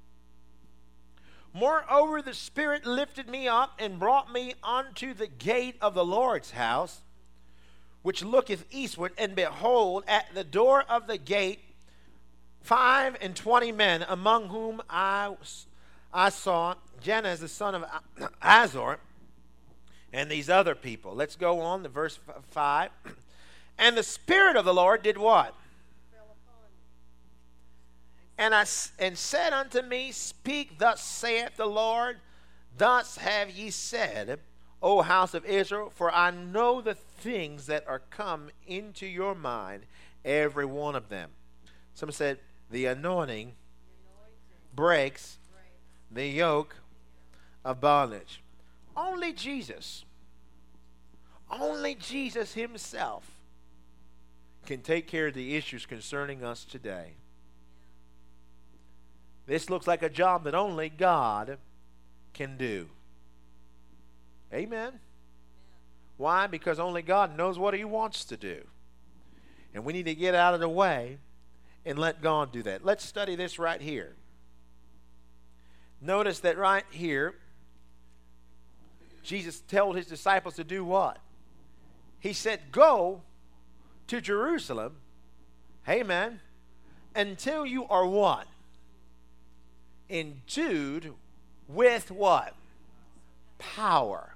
Moreover, the Spirit lifted me up and brought me unto the gate of the Lord's house, which looketh eastward, and behold, at the door of the gate five and twenty men, among whom I, I saw Jannes the son of Azor, and these other people. Let's go on to verse five. And the Spirit of the Lord did what? And I and said unto me, Speak, thus saith the Lord, thus have ye said, O house of Israel, for I know the things that are come into your mind, every one of them. Some said, the anointing breaks the yoke of bondage. Only Jesus, only Jesus himself can take care of the issues concerning us today. This looks like a job that only God can do. Amen. Why? Because only God knows what He wants to do. And we need to get out of the way and let God do that. Let's study this right here. Notice that right here, Jesus told His disciples to do what? He said, go to Jerusalem, amen, until you are what? Endued with what? Power.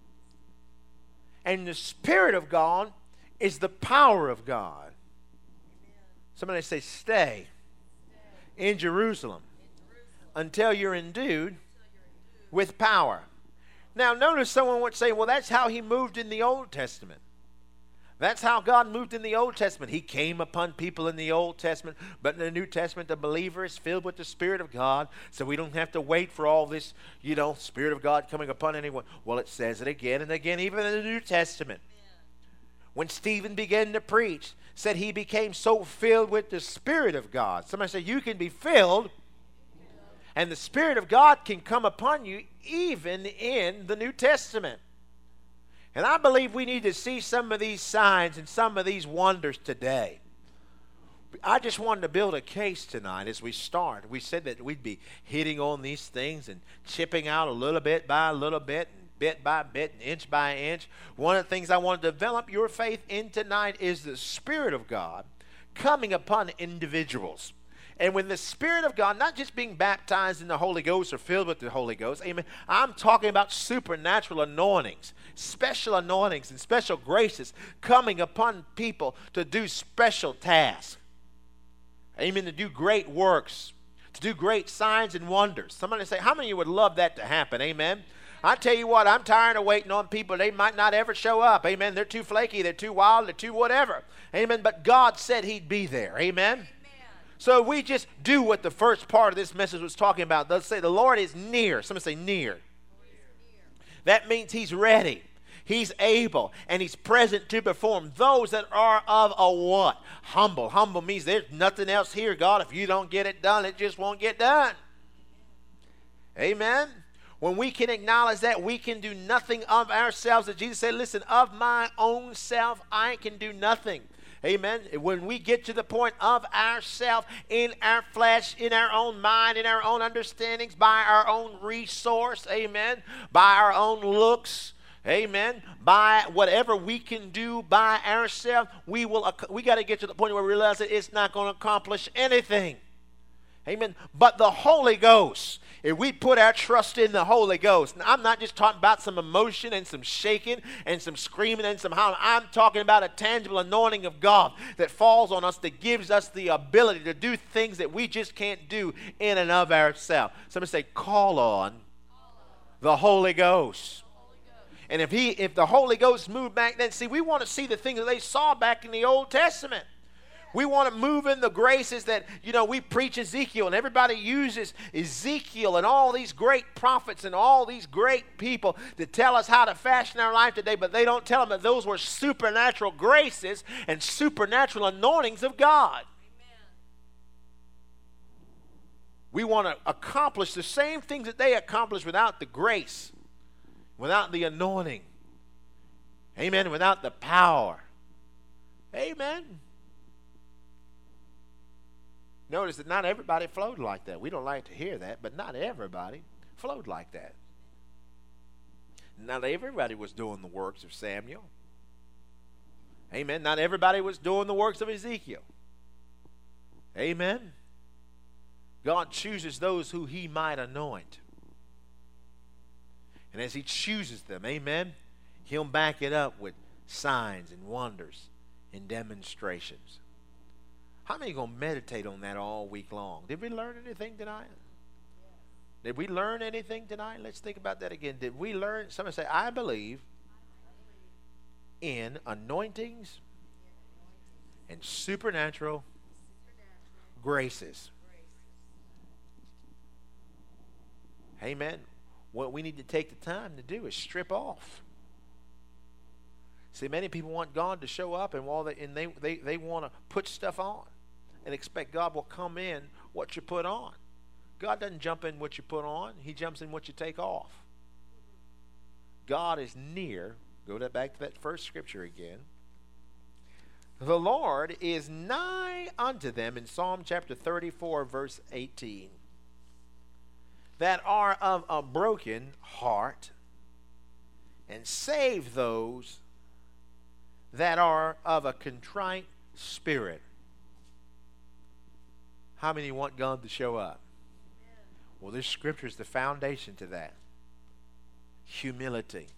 And the Spirit of God is the power of God. Somebody say, stay in Jerusalem until you're endued with power. Now, notice someone would say, well, that's how He moved in the Old Testament. That's how God moved in the Old Testament. He came upon people in the Old Testament, but in the New Testament, the believer is filled with the Spirit of God, so we don't have to wait for all this, you know, Spirit of God coming upon anyone. Well, it says it again and again, even in the New Testament. When Stephen began to preach, said he became so filled with the Spirit of God. Somebody said, you can be filled, and the Spirit of God can come upon you even in the New Testament. And I believe we need to see some of these signs and some of these wonders today. I just wanted to build a case tonight as we start. We said that we'd be hitting on these things and chipping out a little bit by a little bit, and bit by bit, and inch by inch. One of the things I want to develop your faith in tonight is the Spirit of God coming upon individuals. And when the Spirit of God, not just being baptized in the Holy Ghost or filled with the Holy Ghost, amen, I'm talking about supernatural anointings, special anointings and special graces coming upon people to do special tasks. Amen, to do great works, to do great signs and wonders. Somebody say, how many of you would love that to happen? Amen. I tell you what, I'm tired of waiting on people. They might not ever show up. Amen. They're too flaky. They're too wild. They're too whatever. Amen. But God said He'd be there. Amen. So we just do what the first part of this message was talking about. Let's say the Lord is near. Somebody say near. That means He's ready. He's able. And He's present to perform. Those that are of a what? Humble. Humble means there's nothing else here, God. If you don't get it done, it just won't get done. Amen. When we can acknowledge that, we can do nothing of ourselves. As Jesus said, listen, of my own self, I can do nothing. Amen. When we get to the point of ourself, in our flesh, in our own mind, in our own understandings, by our own resource, amen, by our own looks, amen, by whatever we can do by ourselves, we will. We got to get to the point where we realize that it's not going to accomplish anything. Amen. But the Holy Ghost, if we put our trust in the Holy Ghost, now I'm not just talking about some emotion and some shaking and some screaming and some howling. I'm talking about a tangible anointing of God that falls on us, that gives us the ability to do things that we just can't do in and of ourselves. Somebody say, call on the Holy Ghost. And if he, if the Holy Ghost moved back then, see, we want to see the things that they saw back in the Old Testament. We want to move in the graces that, you know, we preach Ezekiel, and everybody uses Ezekiel and all these great prophets and all these great people to tell us how to fashion our life today, but they don't tell them that those were supernatural graces and supernatural anointings of God. Amen. We want to accomplish the same things that they accomplished without the grace, without the anointing. Amen. Without the power. Amen. Notice that not everybody flowed like that. We don't like to hear that, but not everybody flowed like that. Not everybody was doing the works of Samuel. Amen. Not everybody was doing the works of Ezekiel. Amen. God chooses those who He might anoint. And as He chooses them, amen, He'll back it up with signs and wonders and demonstrations. How many are going to meditate on that all week long? Did we learn anything tonight? Did we learn anything tonight? Let's think about that again. Did we learn? Somebody say, I believe in anointings and supernatural graces. Amen. What we need to take the time to do is strip off See, many people want God to show up, and while they and they they, they want to put stuff on and expect God will come in what you put on. God doesn't jump in what you put on. He jumps in what you take off. God is near. Go to, back to that first scripture again. The Lord is nigh unto them in Psalm chapter thirty-four, verse eighteen, that are of a broken heart, and save those that are of a contrite spirit. How many want God to show up? Well, this scripture is the foundation to that. Humility.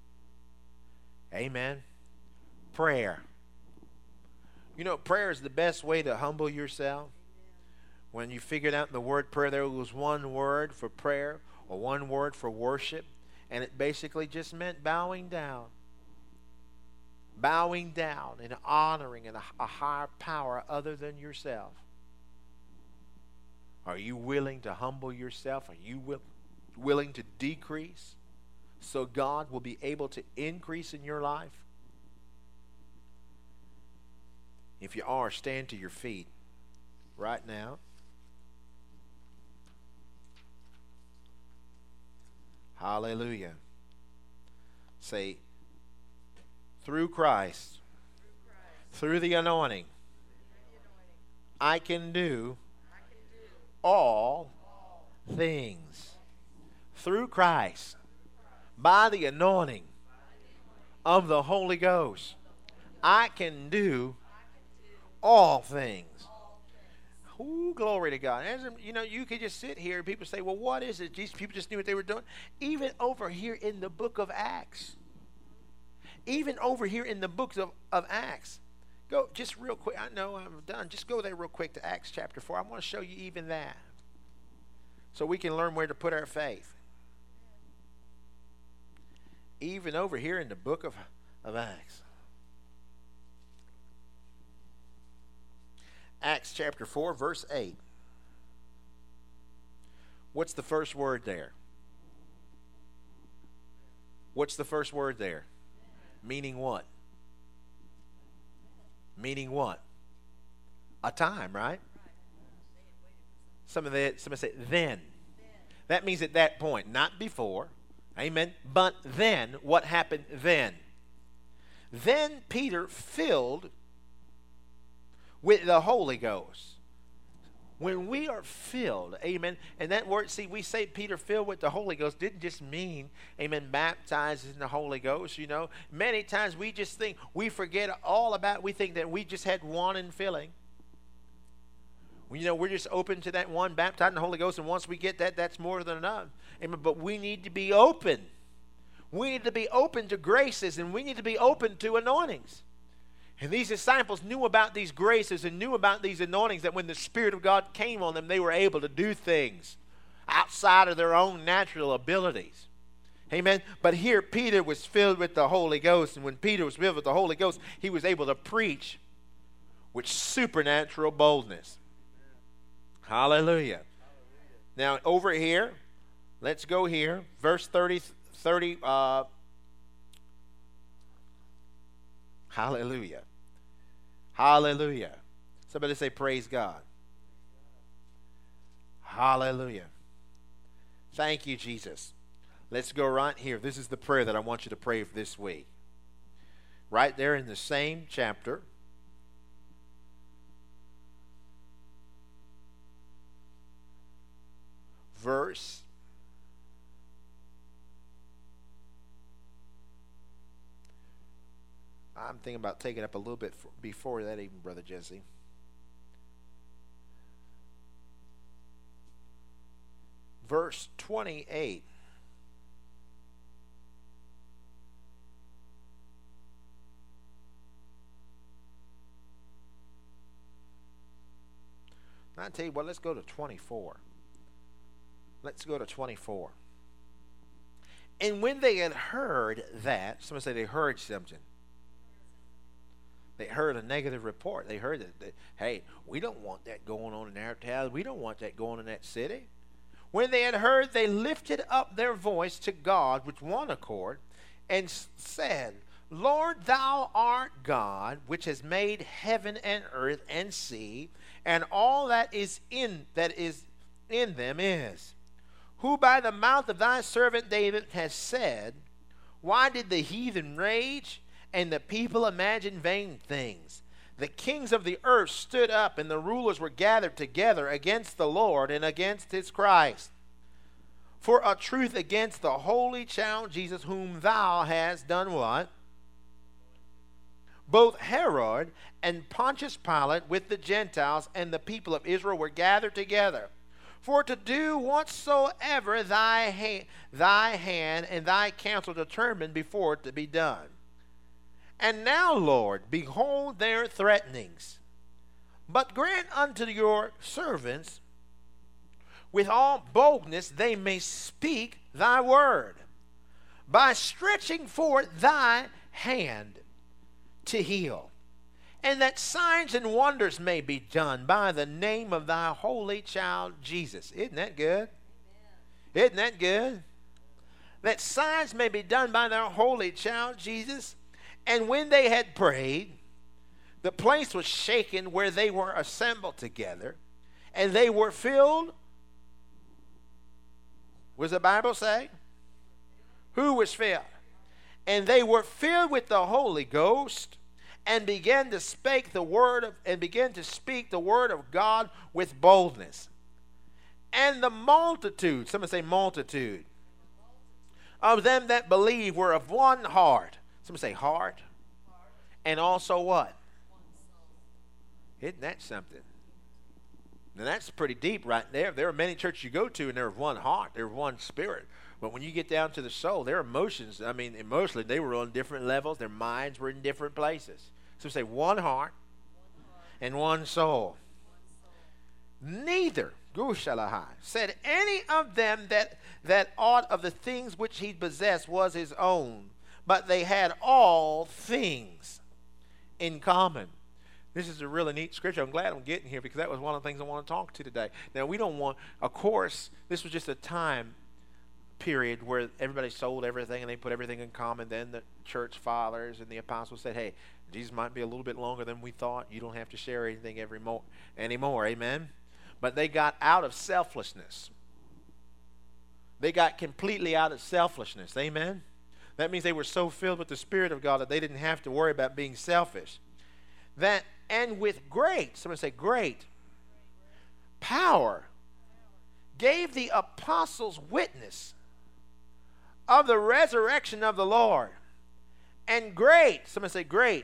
Amen. Prayer. You know, prayer is the best way to humble yourself. When you figured out the word prayer, there was one word for prayer or one word for worship, and it basically just meant bowing down. Bowing down and honoring a, a higher power other than yourself. Are you willing to humble yourself? Are you will, willing to decrease so God will be able to increase in your life? If you are, stand to your feet right now. Hallelujah. Say, through Christ, through the anointing, I can do all things. Through Christ, by the anointing of the Holy Ghost, I can do all things. Ooh, glory to God. As, you know, you could just sit here and people say, well, what is it? These people just knew what they were doing. Even over here in the book of Acts. Even over here in the books of, of Acts. Go just real quick. I know I'm done. Just go there real quick to Acts chapter four. I want to show you even that. So we can learn where to put our faith. Even over here in the book of, of Acts. Acts chapter four, verse eight. What's the first word there? What's the first word there? Meaning what? Meaning what? A time, right? Some of the somebody say then. That means at that point, not before. Amen. But then, what happened then? Then Peter filled with the Holy Ghost. When we are filled, amen, and that word, see, we say Peter filled with the Holy Ghost didn't just mean, amen, baptized in the Holy Ghost, you know. Many times we just think, we forget all about, we think that we just had one infilling. You know, we're just open to that one, baptized in the Holy Ghost, and once we get that, that's more than enough. Amen, but we need to be open. We need to be open to graces, and we need to be open to anointings. And these disciples knew about these graces and knew about these anointings, that when the Spirit of God came on them, they were able to do things outside of their own natural abilities. Amen. But here Peter was filled with the Holy Ghost, and when Peter was filled with the Holy Ghost, he was able to preach with supernatural boldness. Hallelujah. Now over here, let's go here, verse thirty, thirty, uh, hallelujah. Hallelujah. Somebody say praise God. Hallelujah. Thank you, Jesus. Let's go right here. This is the prayer that I want you to pray for this week. Right there in the same chapter. Verse I'm thinking about taking up a little bit before that even, Brother Jesse. Verse twenty-eight. Now I tell you what, let's go to twenty-four. Let's go to twenty-four. And when they had heard that, somebody say they heard something. They heard a negative report. They heard that, that, hey, we don't want that going on in our town. We don't want that going in that city. When they had heard, they lifted up their voice to God with one accord and said, Lord, thou art God, which has made heaven and earth and sea, and all that is in that is in them is, who by the mouth of thy servant David has said, why did the heathen rage, and the people imagine vain things? The kings of the earth stood up, and the rulers were gathered together against the Lord and against his Christ, for a truth against the holy child Jesus, whom thou hast done what? Both Herod and Pontius Pilate with the Gentiles and the people of Israel were gathered together, for to do whatsoever thy, ha- thy hand and thy counsel determined before it to be done. And now, Lord, behold their threatenings. But grant unto your servants with all boldness they may speak thy word, by stretching forth thy hand to heal, and that signs and wonders may be done by the name of thy holy child Jesus. Isn't that good? Amen. Isn't that good? That signs may be done by their holy child Jesus. And when they had prayed, the place was shaken where they were assembled together, and they were filled. What does the Bible say? Who was filled? And they were filled with the Holy Ghost, and began to speak the word of and began to speak the word of God with boldness. And the multitude, someone say multitude, of them that believe were of one heart. Someone say heart. Heart. And also what? Isn't that something? Now that's pretty deep right there. There are many churches you go to and they're of one heart. They're of one spirit. But when you get down to the soul, their emotions, I mean, emotionally, they were on different levels. Their minds were in different places. So say one heart, one heart. And one soul. One soul. Neither, Gushalahai, said any of them that, that aught of the things which he possessed was his own, but they had all things in common. This is a really neat scripture. I'm glad I'm getting here because that was one of the things I want to talk to today. Now, we don't want, of course, this was just a time period where everybody sold everything and they put everything in common. Then the church fathers and the apostles said, hey, Jesus might be a little bit longer than we thought. You don't have to share anything every mo- anymore. Amen? But they got out of selflessness. They got completely out of selfishness. Amen? That means they were so filled with the Spirit of God that they didn't have to worry about being selfish. That, and with great, someone say great, power, gave the apostles witness of the resurrection of the Lord. And great, someone say great,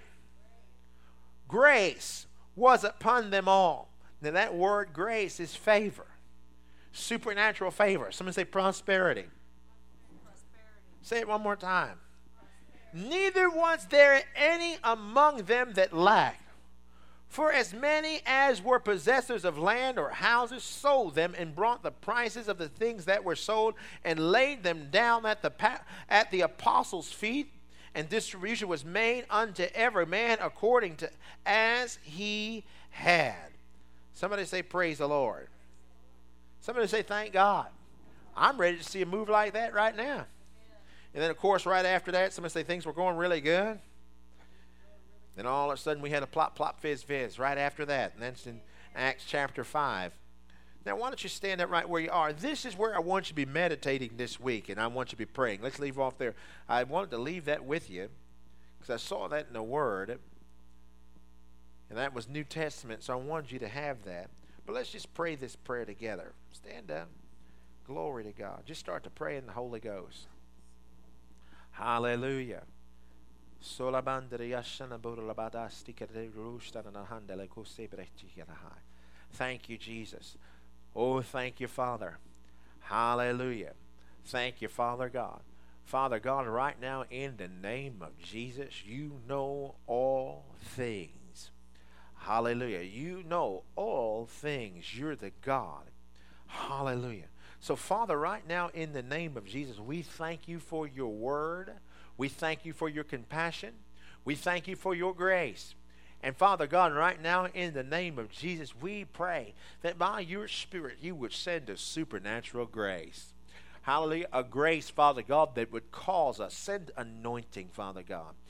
grace was upon them all. Now that word grace is favor, supernatural favor. Someone say prosperity. Say it one more time. Neither was there any among them that lacked. For as many as were possessors of land or houses sold them, and brought the prices of the things that were sold, and laid them down at the at the apostles' feet. And distribution was made unto every man according to as he had. Somebody say praise the Lord. Somebody say thank God. I'm ready to see a move like that right now. And then, of course, right after that, somebody say things were going really good. Then all of a sudden we had a plop, plop, fizz, fizz right after that. And that's in Acts chapter five. Now, why don't you stand up right where you are? This is where I want you to be meditating this week, and I want you to be praying. Let's leave off there. I wanted to leave that with you because I saw that in the Word. And that was New Testament, so I wanted you to have that. But let's just pray this prayer together. Stand up. Glory to God. Just start to pray in the Holy Ghost. Hallelujah. Thank you, Jesus. Oh, thank you, Father. Hallelujah. Thank you, Father God. Father God, right now, in the name of Jesus, you know all things. Hallelujah. You know all things. You're the God. Hallelujah. So, Father, right now, in the name of Jesus, we thank you for your word. We thank you for your compassion. We thank you for your grace. And, Father God, right now, in the name of Jesus, we pray that by your Spirit, you would send us supernatural grace. Hallelujah. A grace, Father God, that would cause us. Send anointing, Father God.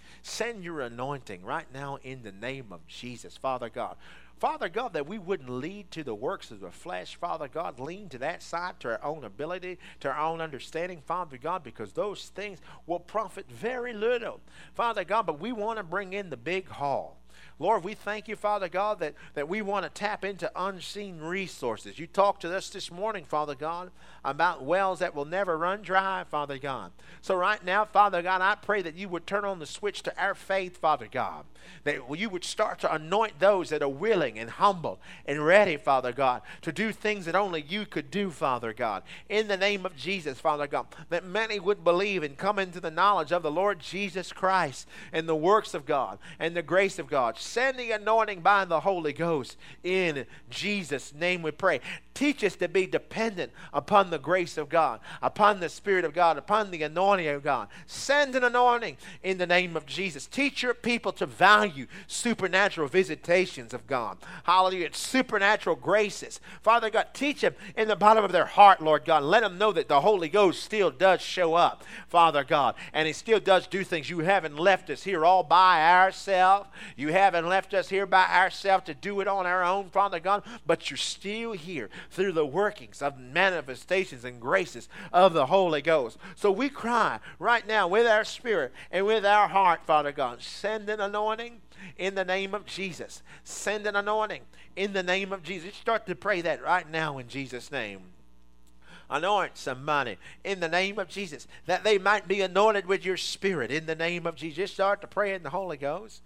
Send your anointing right now in the name of Jesus, Father God. Father God, that we wouldn't lead to the works of the flesh, Father God, lean to that side, to our own ability, to our own understanding, Father God, because those things will profit very little, Father God, but we want to bring in the big haul. Lord, we thank you, Father God, that, that we want to tap into unseen resources. You talked to us this morning, Father God, about wells that will never run dry, Father God. So right now, Father God, I pray that you would turn on the switch to our faith, Father God, that you would start to anoint those that are willing and humble and ready, Father God, to do things that only you could do, Father God. In the name of Jesus, Father God, that many would believe and come into the knowledge of the Lord Jesus Christ and the works of God and the grace of God. Send the anointing by the Holy Ghost. In Jesus' name we pray. Teach us to be dependent upon the grace of God, upon the Spirit of God, upon the anointing of God. Send an anointing in the name of Jesus. Teach your people to value supernatural visitations of God. Hallelujah. Supernatural graces. Father God, teach them in the bottom of their heart, Lord God. Let them know that the Holy Ghost still does show up, Father God, and He still does do things. You haven't left us here all by ourselves. You haven't left us here by ourselves to do it on our own, Father God, but you're still here through the workings of manifestations and graces of the Holy Ghost. So we cry right now with our spirit and with our heart, Father God, send an anointing in the name of Jesus. Send an anointing in the name of Jesus. Start to pray that right now in Jesus' name. Anoint somebody in the name of Jesus, that they might be anointed with your Spirit in the name of Jesus. Just start to pray in the Holy Ghost.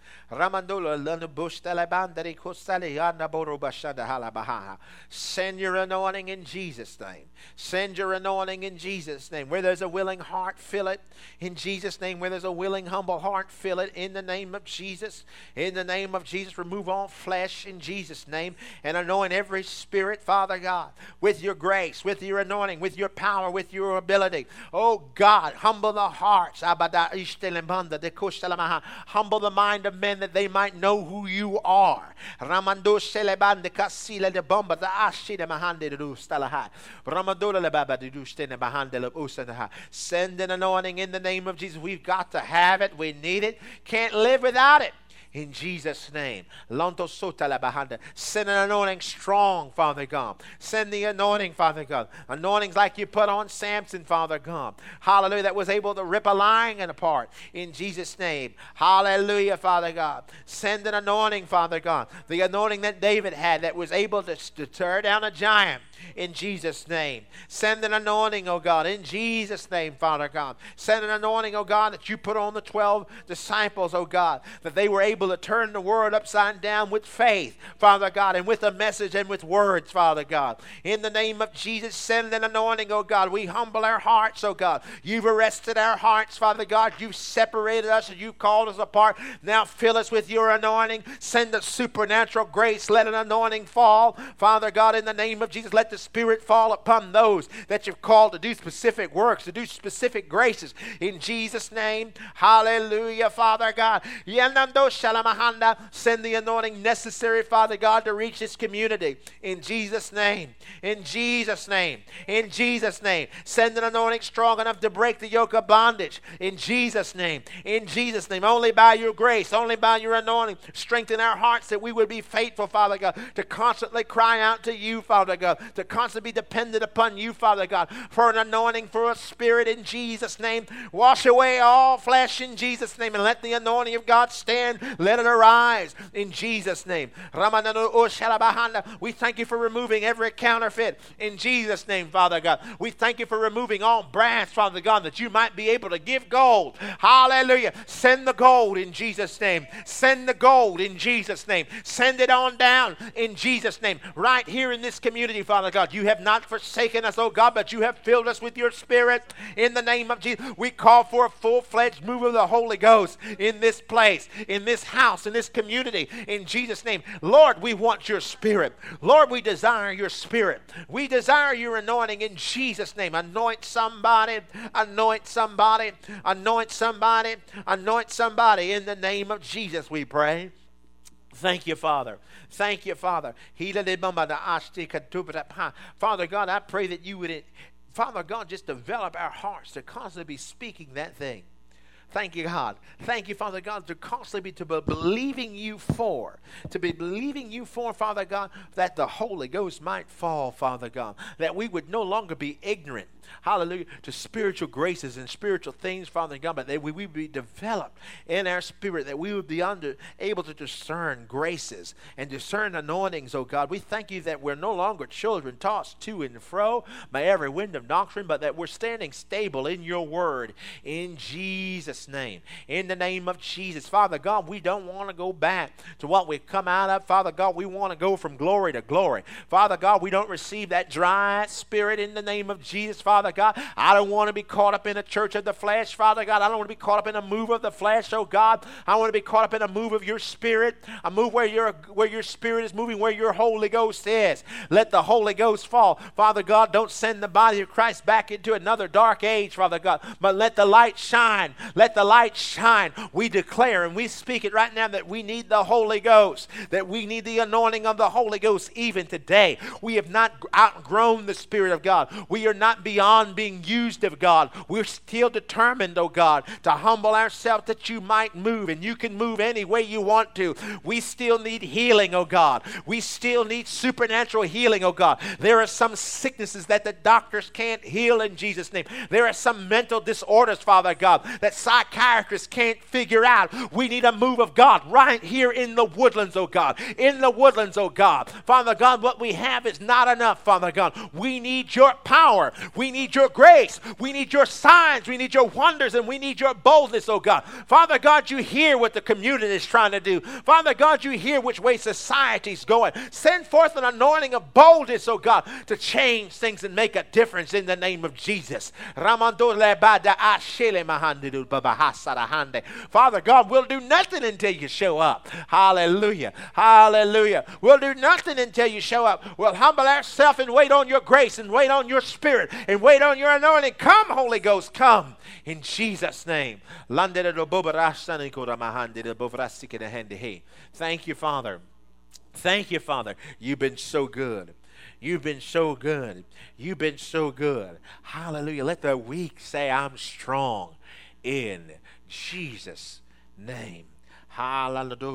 Send your anointing in Jesus' name. Send your anointing in Jesus' name. Where there's a willing heart, fill it in Jesus' name. Where there's a willing, humble heart, fill it in the name of Jesus. In the name of Jesus, remove all flesh in Jesus' name and anoint every spirit, Father God, with your grace, with your anointing, with your power, with your ability. Oh God, humble the hearts. Humble the mind of men that they might know who you are. Send an anointing in the name of Jesus. We've got to have it. We need it. Can't live without it. In Jesus' name. Send an anointing strong, Father God. Send the anointing, Father God. Anointings like you put on Samson, Father God. Hallelujah. That was able to rip a lion apart. In Jesus' name. Hallelujah, Father God. Send an anointing, Father God. The anointing that David had that was able to, to tear down a giant. In Jesus' name. Send an anointing, oh God, in Jesus' name, Father God. Send an anointing, oh God, that you put on the twelve disciples, oh God, that they were able to turn the world upside down with faith, Father God, and with a message and with words, Father God. In the name of Jesus, send an anointing, oh God. We humble our hearts, oh God. You've arrested our hearts, Father God. You've separated us and you've called us apart. Now fill us with your anointing. Send a supernatural grace. Let an anointing fall, Father God, in the name of Jesus. Let the Spirit fall upon those that you've called to do specific works, to do specific graces. In Jesus' name, hallelujah, Father God. Send the anointing necessary, Father God, to reach this community. In Jesus' name, in Jesus' name, in Jesus' name. Send an anointing strong enough to break the yoke of bondage. In Jesus' name, in Jesus' name. Only by your grace, only by your anointing, strengthen our hearts that we would be faithful, Father God, to constantly cry out to you, Father God, to constantly be dependent upon you, Father God, for an anointing, for a spirit in Jesus' name. Wash away all flesh in Jesus' name and let the anointing of God stand. Let it arise in Jesus' name. We thank you for removing every counterfeit in Jesus' name, Father God. We thank you for removing all brass, Father God, that you might be able to give gold. Hallelujah. Send the gold in Jesus' name. Send the gold in Jesus' name. Send it on down in Jesus' name. Right here in this community, Father God, you have not forsaken us, oh God, but you have filled us with your Spirit in the name of Jesus. We call for a full-fledged move of the Holy Ghost in this place, in this house, in this community, in Jesus' name. Lord, we want your Spirit. Lord, we desire your Spirit. We desire your anointing in Jesus' name. Anoint somebody, anoint somebody, anoint somebody, anoint somebody in the name of Jesus, we pray. Thank you, Father. Thank you, Father. Father God, I pray that you would, Father God, just develop our hearts to constantly be speaking that thing. Thank you, God. Thank you, Father God, to constantly be to be believing you for, to be believing you for, Father God, that the Holy Ghost might fall, Father God, that we would no longer be ignorant, hallelujah, to spiritual graces and spiritual things, Father God, but that we would be developed in our spirit, that we would be under, able to discern graces and discern anointings, oh God. We thank you that we're no longer children tossed to and fro by every wind of doctrine, but that we're standing stable in your word, in Jesus' name. In the name of Jesus, Father God, we don't want to go back to what we've come out of. Father God, we want to go from glory to glory. Father God, we don't receive that dry spirit in the name of Jesus, Father God. I don't want to be caught up in a church of the flesh, Father God. I don't want to be caught up in a move of the flesh, oh God. I want to be caught up in a move of your spirit, a move where your where your spirit is moving, where your Holy Ghost is. Let the Holy Ghost fall. Father God, don't send the body of Christ back into another dark age, Father God, but let the light shine. Let the light shine. We declare and we speak it right now that we need the Holy Ghost, that we need the anointing of the Holy Ghost even today. We have not outgrown the Spirit of God. We are not beyond being used of God. We're still determined, oh God, to humble ourselves that you might move, and you can move any way you want to. We still need healing, oh God. We still need supernatural healing, oh God. There are some sicknesses that the doctors can't heal in Jesus' name. There are some mental disorders, Father God, that psychiatrists can't figure out. We need a move of God right here in the woodlands, oh God. In the woodlands, oh God. Father God, what we have is not enough, Father God. We need your power. We need your grace. We need your signs. We need your wonders, and we need your boldness, oh God. Father God, you hear what the community is trying to do. Father God, you hear which way society's going. Send forth an anointing of boldness, oh God, to change things and make a difference in the name of Jesus. Father God, we'll do nothing until you show up. Hallelujah. Hallelujah. We'll do nothing until you show up. We'll humble ourselves and wait on your grace and wait on your spirit and wait on your anointing. Come, Holy Ghost, come in Jesus' name. Thank you, Father. Thank you, Father. You've been so good. You've been so good. You've been so good. Hallelujah. Let the weak say, I'm strong in Jesus' name. Hallelujah.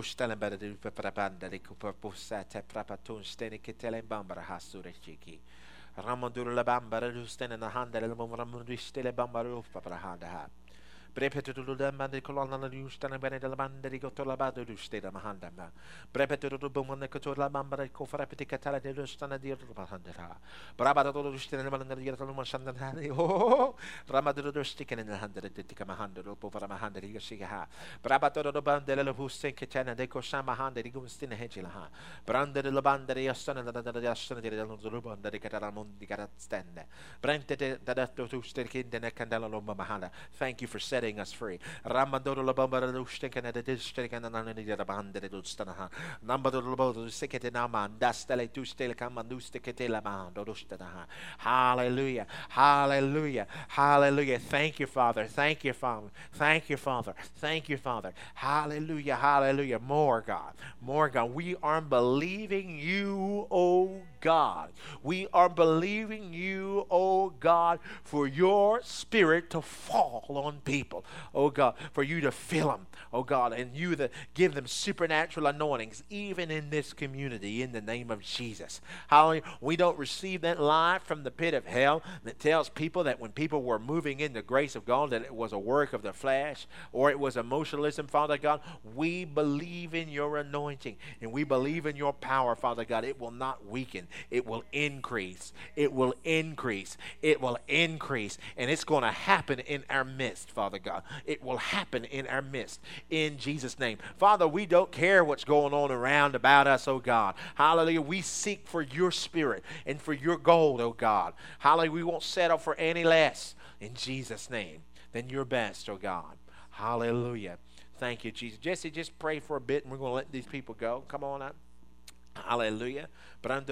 Brepetudu bande colonna la giustana bene della bande di cotola bado duste da mahandama. Brepetudu bomone cotola bamba cofarapiti catala de lustana di rahandera. Brabado duste na bande di ratalo masandana. Oh, Ramadu sticken in the hand de tikamahanda over mahanda di sigaha. Brabato do bande la buste catana de cosama handa di gustina hejila. Brande de la bande di astana da da astana di lubanda di catalamun di caratstende. Brente da da to stick in the candela lomba mahanda. Thank you for setting us free. Ramadoro la bamba do stinken at the district and an the band de Dustanaha. Number the lobo sick it in Aman, Dastele to still come and do stick it in Laman, Dostanaha. Hallelujah. Hallelujah. Hallelujah. Thank you, Father. Thank you, Father. Thank you, Father. Thank you, Father. Hallelujah. Hallelujah. More God. More God. We are believing you, oh God. We are believing you, oh God, for your spirit to fall on people. Oh God, for you to fill them, oh God, and you to give them supernatural anointings, even in this community, in the name of Jesus. Hallelujah. We don't receive that lie from the pit of hell that tells people that when people were moving in the grace of God, that it was a work of the flesh or it was emotionalism, Father God. We believe in your anointing and we believe in your power, Father God. It will not weaken. It will increase. It will increase. It will increase. And it's going to happen in our midst, Father God. It will happen in our midst in Jesus' name. Father, we don't care what's going on around about us, oh God. Hallelujah. We seek for your spirit and for your gold, oh God. Hallelujah. We won't settle for any less in Jesus' name than your best, oh God. Hallelujah. Thank you, Jesus. Jesse, just pray for a bit and we're going to let these people go. Come on up. Hallelujah. That's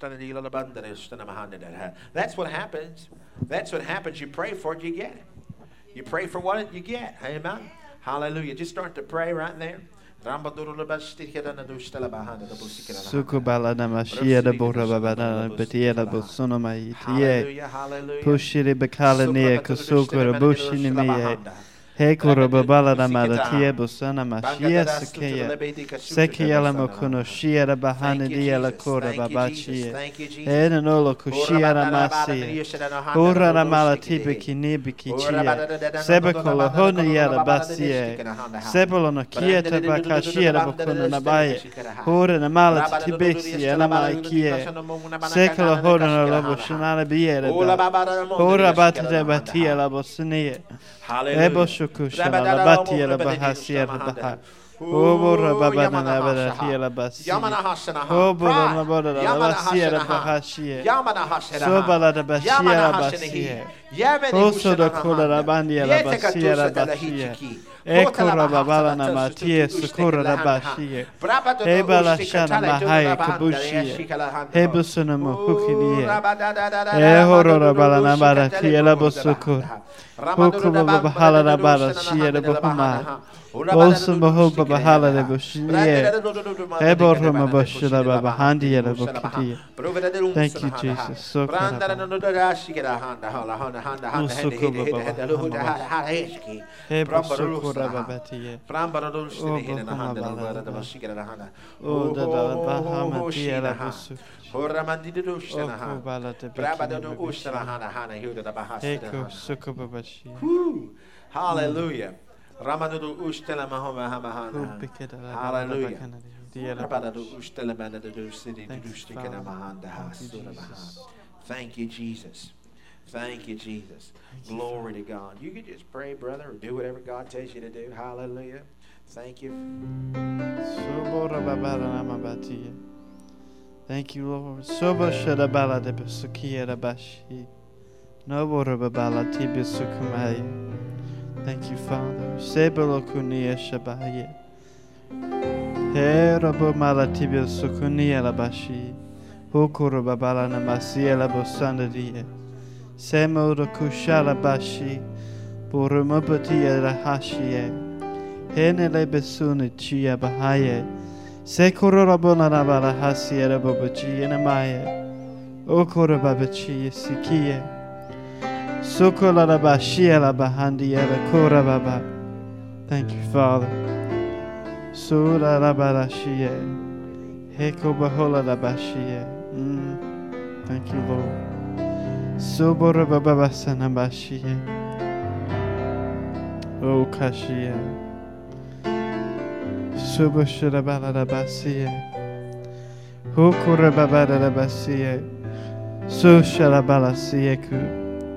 what happens. That's what happens. You pray for it, you get it. You pray for what you get. Amen. Hallelujah. Just start to pray right there. Sukubala namashia da bora babana betiela bosono mai tie. Pushiri bekala ne kusukura bushini me. He koroba balada malatia busana mashia sekeya. Sekeya la mokuno shia la bahana dia la kora babachia. Ena nolo kushia la masia. Ora la malatibi kinibi kichia. Sebekolo hona ya la basia. Sebolo no kieta bakashia la bokuno nabaya. Ora na malatibisi la maikia. Sekolo hona la lobo shanala biera. Ora batata batia la bosinia. Ebo shukusha la batia la bahasia la baha. Obo rababana la batia la basia. Obo la boda la basia la bahashia. Soba la basia la basia. Oso da kola la bandia la basia la basia. Eko rababala na matia sukura la basia. Eba la shana mahaya kabushia. Hebusuna mohukinia. Ehoro rabala na maratia la bosukura. Hukuba bahala la bara shia la bohuma. Also Mahoba Bahala de Bushia. Eborma Bushila Bahandia de Bukitia. Thank you, Jesus. So Oh, the Bahamatia la Busu. Hallelujah. Ramadu ustela mahoma hamahana. Hallelujah. Thank you, Jesus. Thank you, Jesus. Glory to God. You can just pray, brother, or do whatever God tells you to do. Hallelujah. Thank you. Thank you, Lord. Sobo shadabala de besukia da bashi. Nobora babala tibisukumai. Thank you, Father. Sebelo kunia shabaye. Herabo malatibio sukunia labashi. Hukuru babala namasia la bosanda die. Semo do kushala bashi. Burumabatia la hashie. Henele besuni chia bahaye. Sekuru rabona nabala hasia la bobachi enamaye. Okuru babachi sikie. Sukola la bashia la bahandia la kora baba. Thank you, Father. Sura la barashie. Heko bahola la bashie. Thank you, Lord. Subora baba sana bashie. O kashie. Subashura bala la basie. Hukura baba la basie. Sushala bala sieku.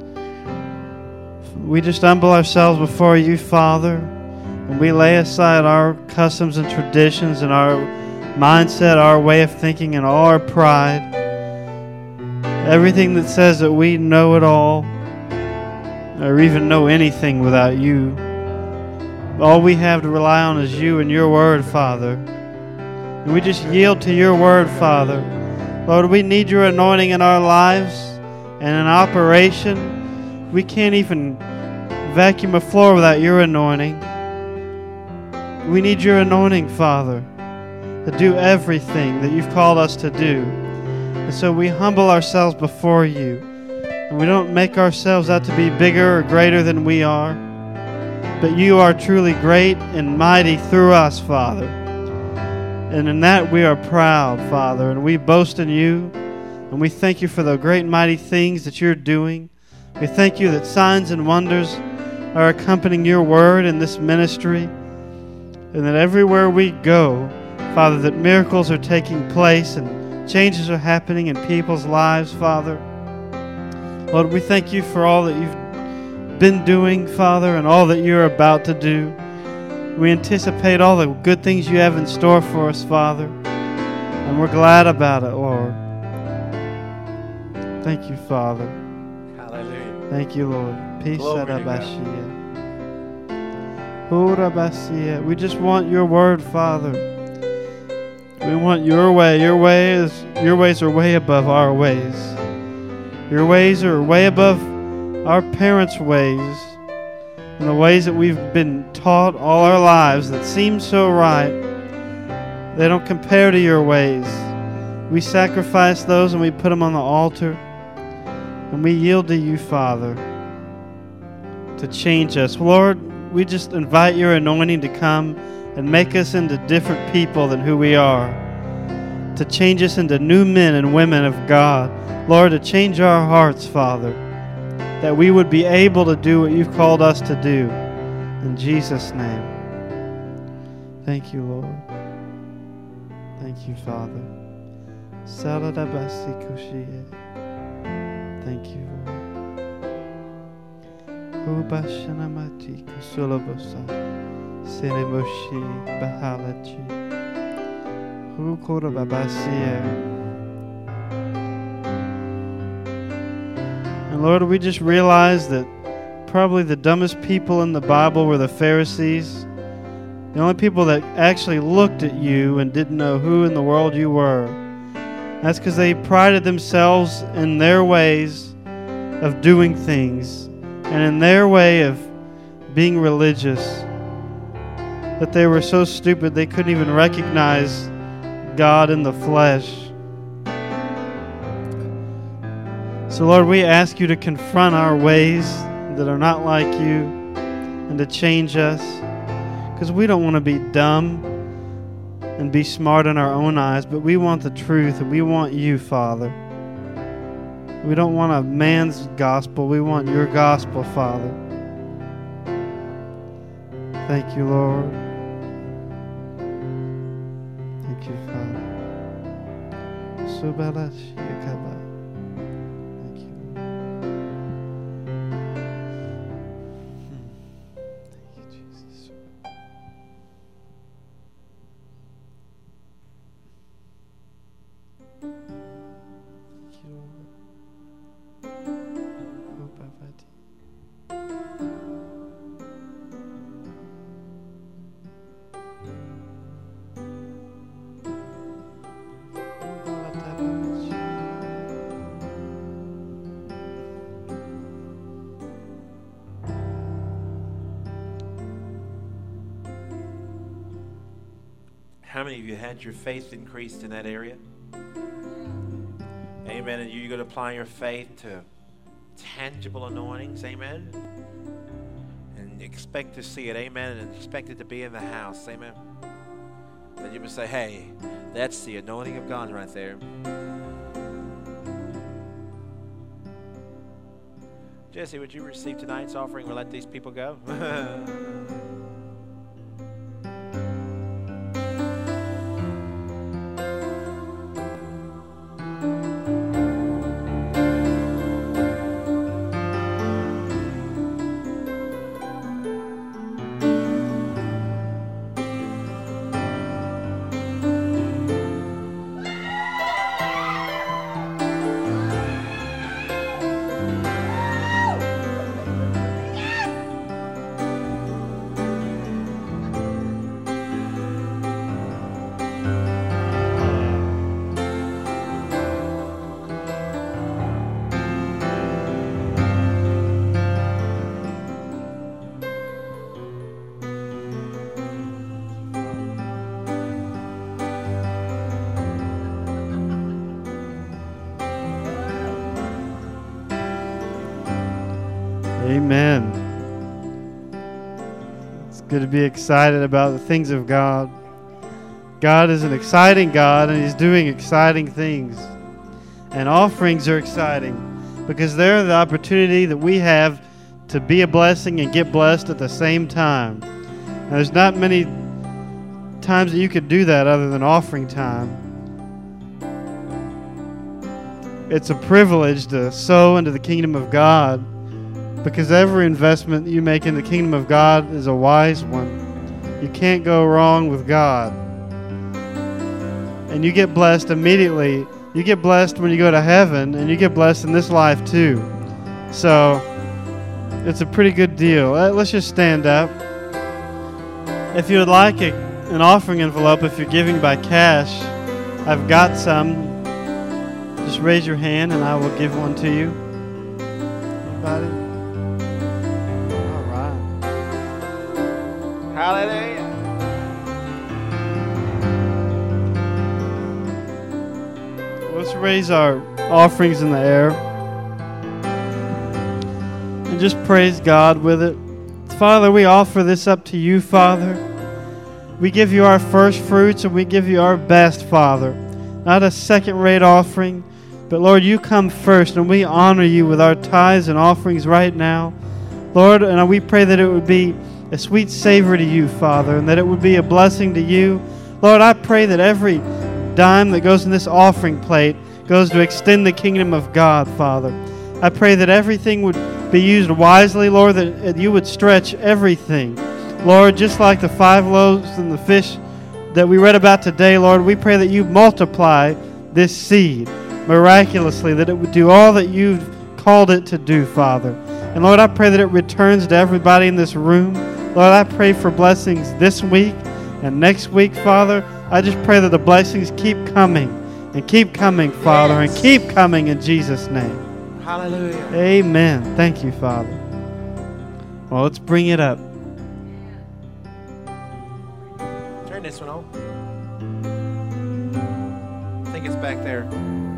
We just humble ourselves before you, Father, and we lay aside our customs and traditions and our mindset, our way of thinking, and all our pride. Everything that says that we know it all, or even know anything without you. All we have to rely on is you and your word, Father. And we just yield to your word, Father. Lord, we need your anointing in our lives and in operation. We can't even vacuum a floor without your anointing. We need your anointing, Father, to do everything that you've called us to do. And so we humble ourselves before you. And we don't make ourselves out to be bigger or greater than we are. But you are truly great and mighty through us, Father. And in that we are proud, Father. And we boast in you. And we thank you for the great and mighty things that you're doing. We thank you that signs and wonders are accompanying your word in this ministry, and that everywhere we go, Father, that miracles are taking place and changes are happening in people's lives, Father. Lord, we thank you for all that you've been doing, Father, and all that you're about to do. We anticipate all the good things you have in store for us, Father, and we're glad about it, Lord. Thank you, Father. Hallelujah. Thank you, Lord. Peace. We just want your word, Father. We want your way. Your ways, your ways are way above our ways. Your ways are way above our parents' ways and the ways that we've been taught all our lives that seem so right. They don't compare to your ways. We sacrifice those and we put them on the altar, and we yield to you, Father, to change us. Lord, we just invite your anointing to come and make us into different people than who we are, to change us into new men and women of God. Lord, to change our hearts, Father, that we would be able to do what you've called us to do. In Jesus' name. Thank you, Lord. Thank you, Father. Thank you, Lord. And Lord, we just realized that probably the dumbest people in the Bible were the Pharisees. The only people that actually looked at you and didn't know who in the world you were. That's because they prided themselves in their ways of doing things and in their way of being religious, that they were so stupid they couldn't even recognize God in the flesh. So Lord, we ask you to confront our ways that are not like you and to change us, because we don't want to be dumb and be smart in our own eyes, but we want the truth and we want you, Father. We don't want a man's gospel. We want your gospel, Father. Thank you, Lord. Thank you, Father. Thank you, Lord. Thank you, Jesus. Thank you, Lord. How many of you had your faith increased in that area? Amen. And you're going to apply your faith to tangible anointings. Amen. And expect to see it. Amen. And expect it to be in the house. Amen. Then you would say, hey, that's the anointing of God right there. Jesse, would you receive tonight's offering? We'll let these people go. Amen. It's good to be excited about the things of God. God is an exciting God, and He's doing exciting things. And offerings are exciting because they're the opportunity that we have to be a blessing and get blessed at the same time. And there's not many times that you could do that other than offering time. It's a privilege to sow into the kingdom of God, because every investment that you make in the kingdom of God is a wise one. You can't go wrong with God. And you get blessed immediately. You get blessed when you go to heaven, and you get blessed in this life too. So it's a pretty good deal. Let's just stand up. If you would like a, an offering envelope, if you're giving by cash, I've got some. Just raise your hand and I will give one to you. Anybody? Hallelujah. Let's raise our offerings in the air and just praise God with it. Father, we offer this up to you, Father. We give you our first fruits and we give you our best, Father. Not a second-rate offering, but Lord, you come first, and we honor you with our tithes and offerings right now. Lord, and we pray that it would be a sweet savor to you, Father, and that it would be a blessing to you. Lord, I pray that every dime that goes in this offering plate goes to extend the kingdom of God, Father. I pray that everything would be used wisely, Lord, that you would stretch everything. Lord, just like the five loaves and the fish that we read about today, Lord, we pray that you multiply this seed miraculously, that it would do all that you've called it to do, Father. And Lord, I pray that it returns to everybody in this room. Lord, I pray for blessings this week and next week, Father. I just pray that the blessings keep coming and keep coming, Father, yes. and keep coming in Jesus' name. Hallelujah. Amen. Thank you, Father. Well, let's bring it up. Turn this one on. I think it's back there.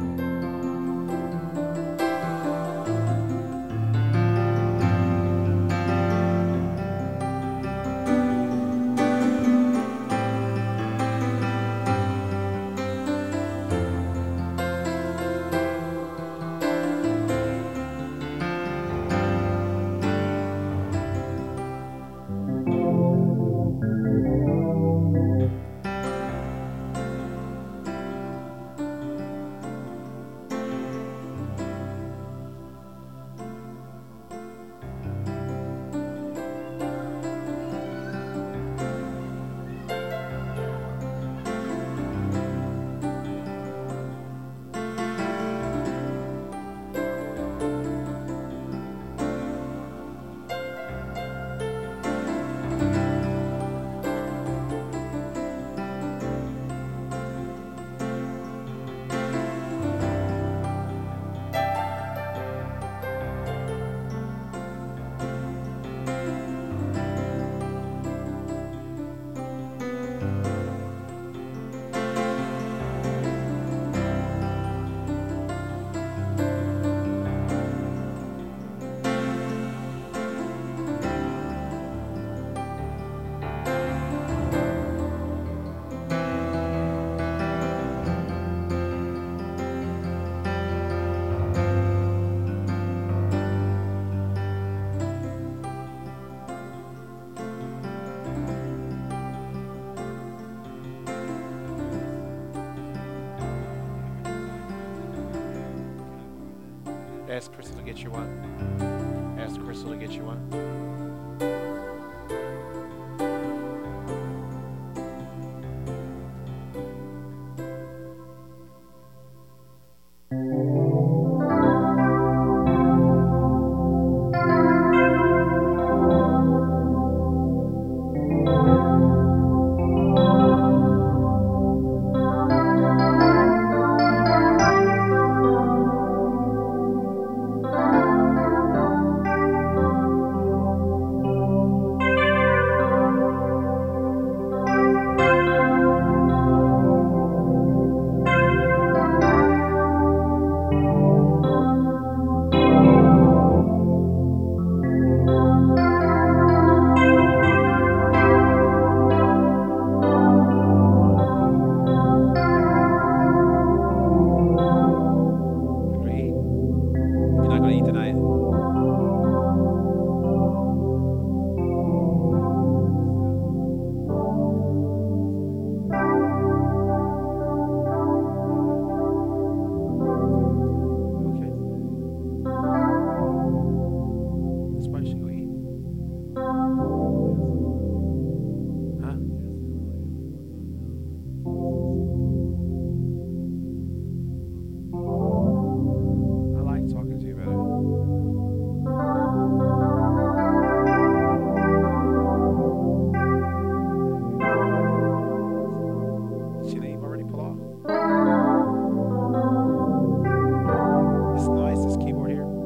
Ask Crystal to get you one. Ask Crystal to get you one. It's nice, this keyboard here.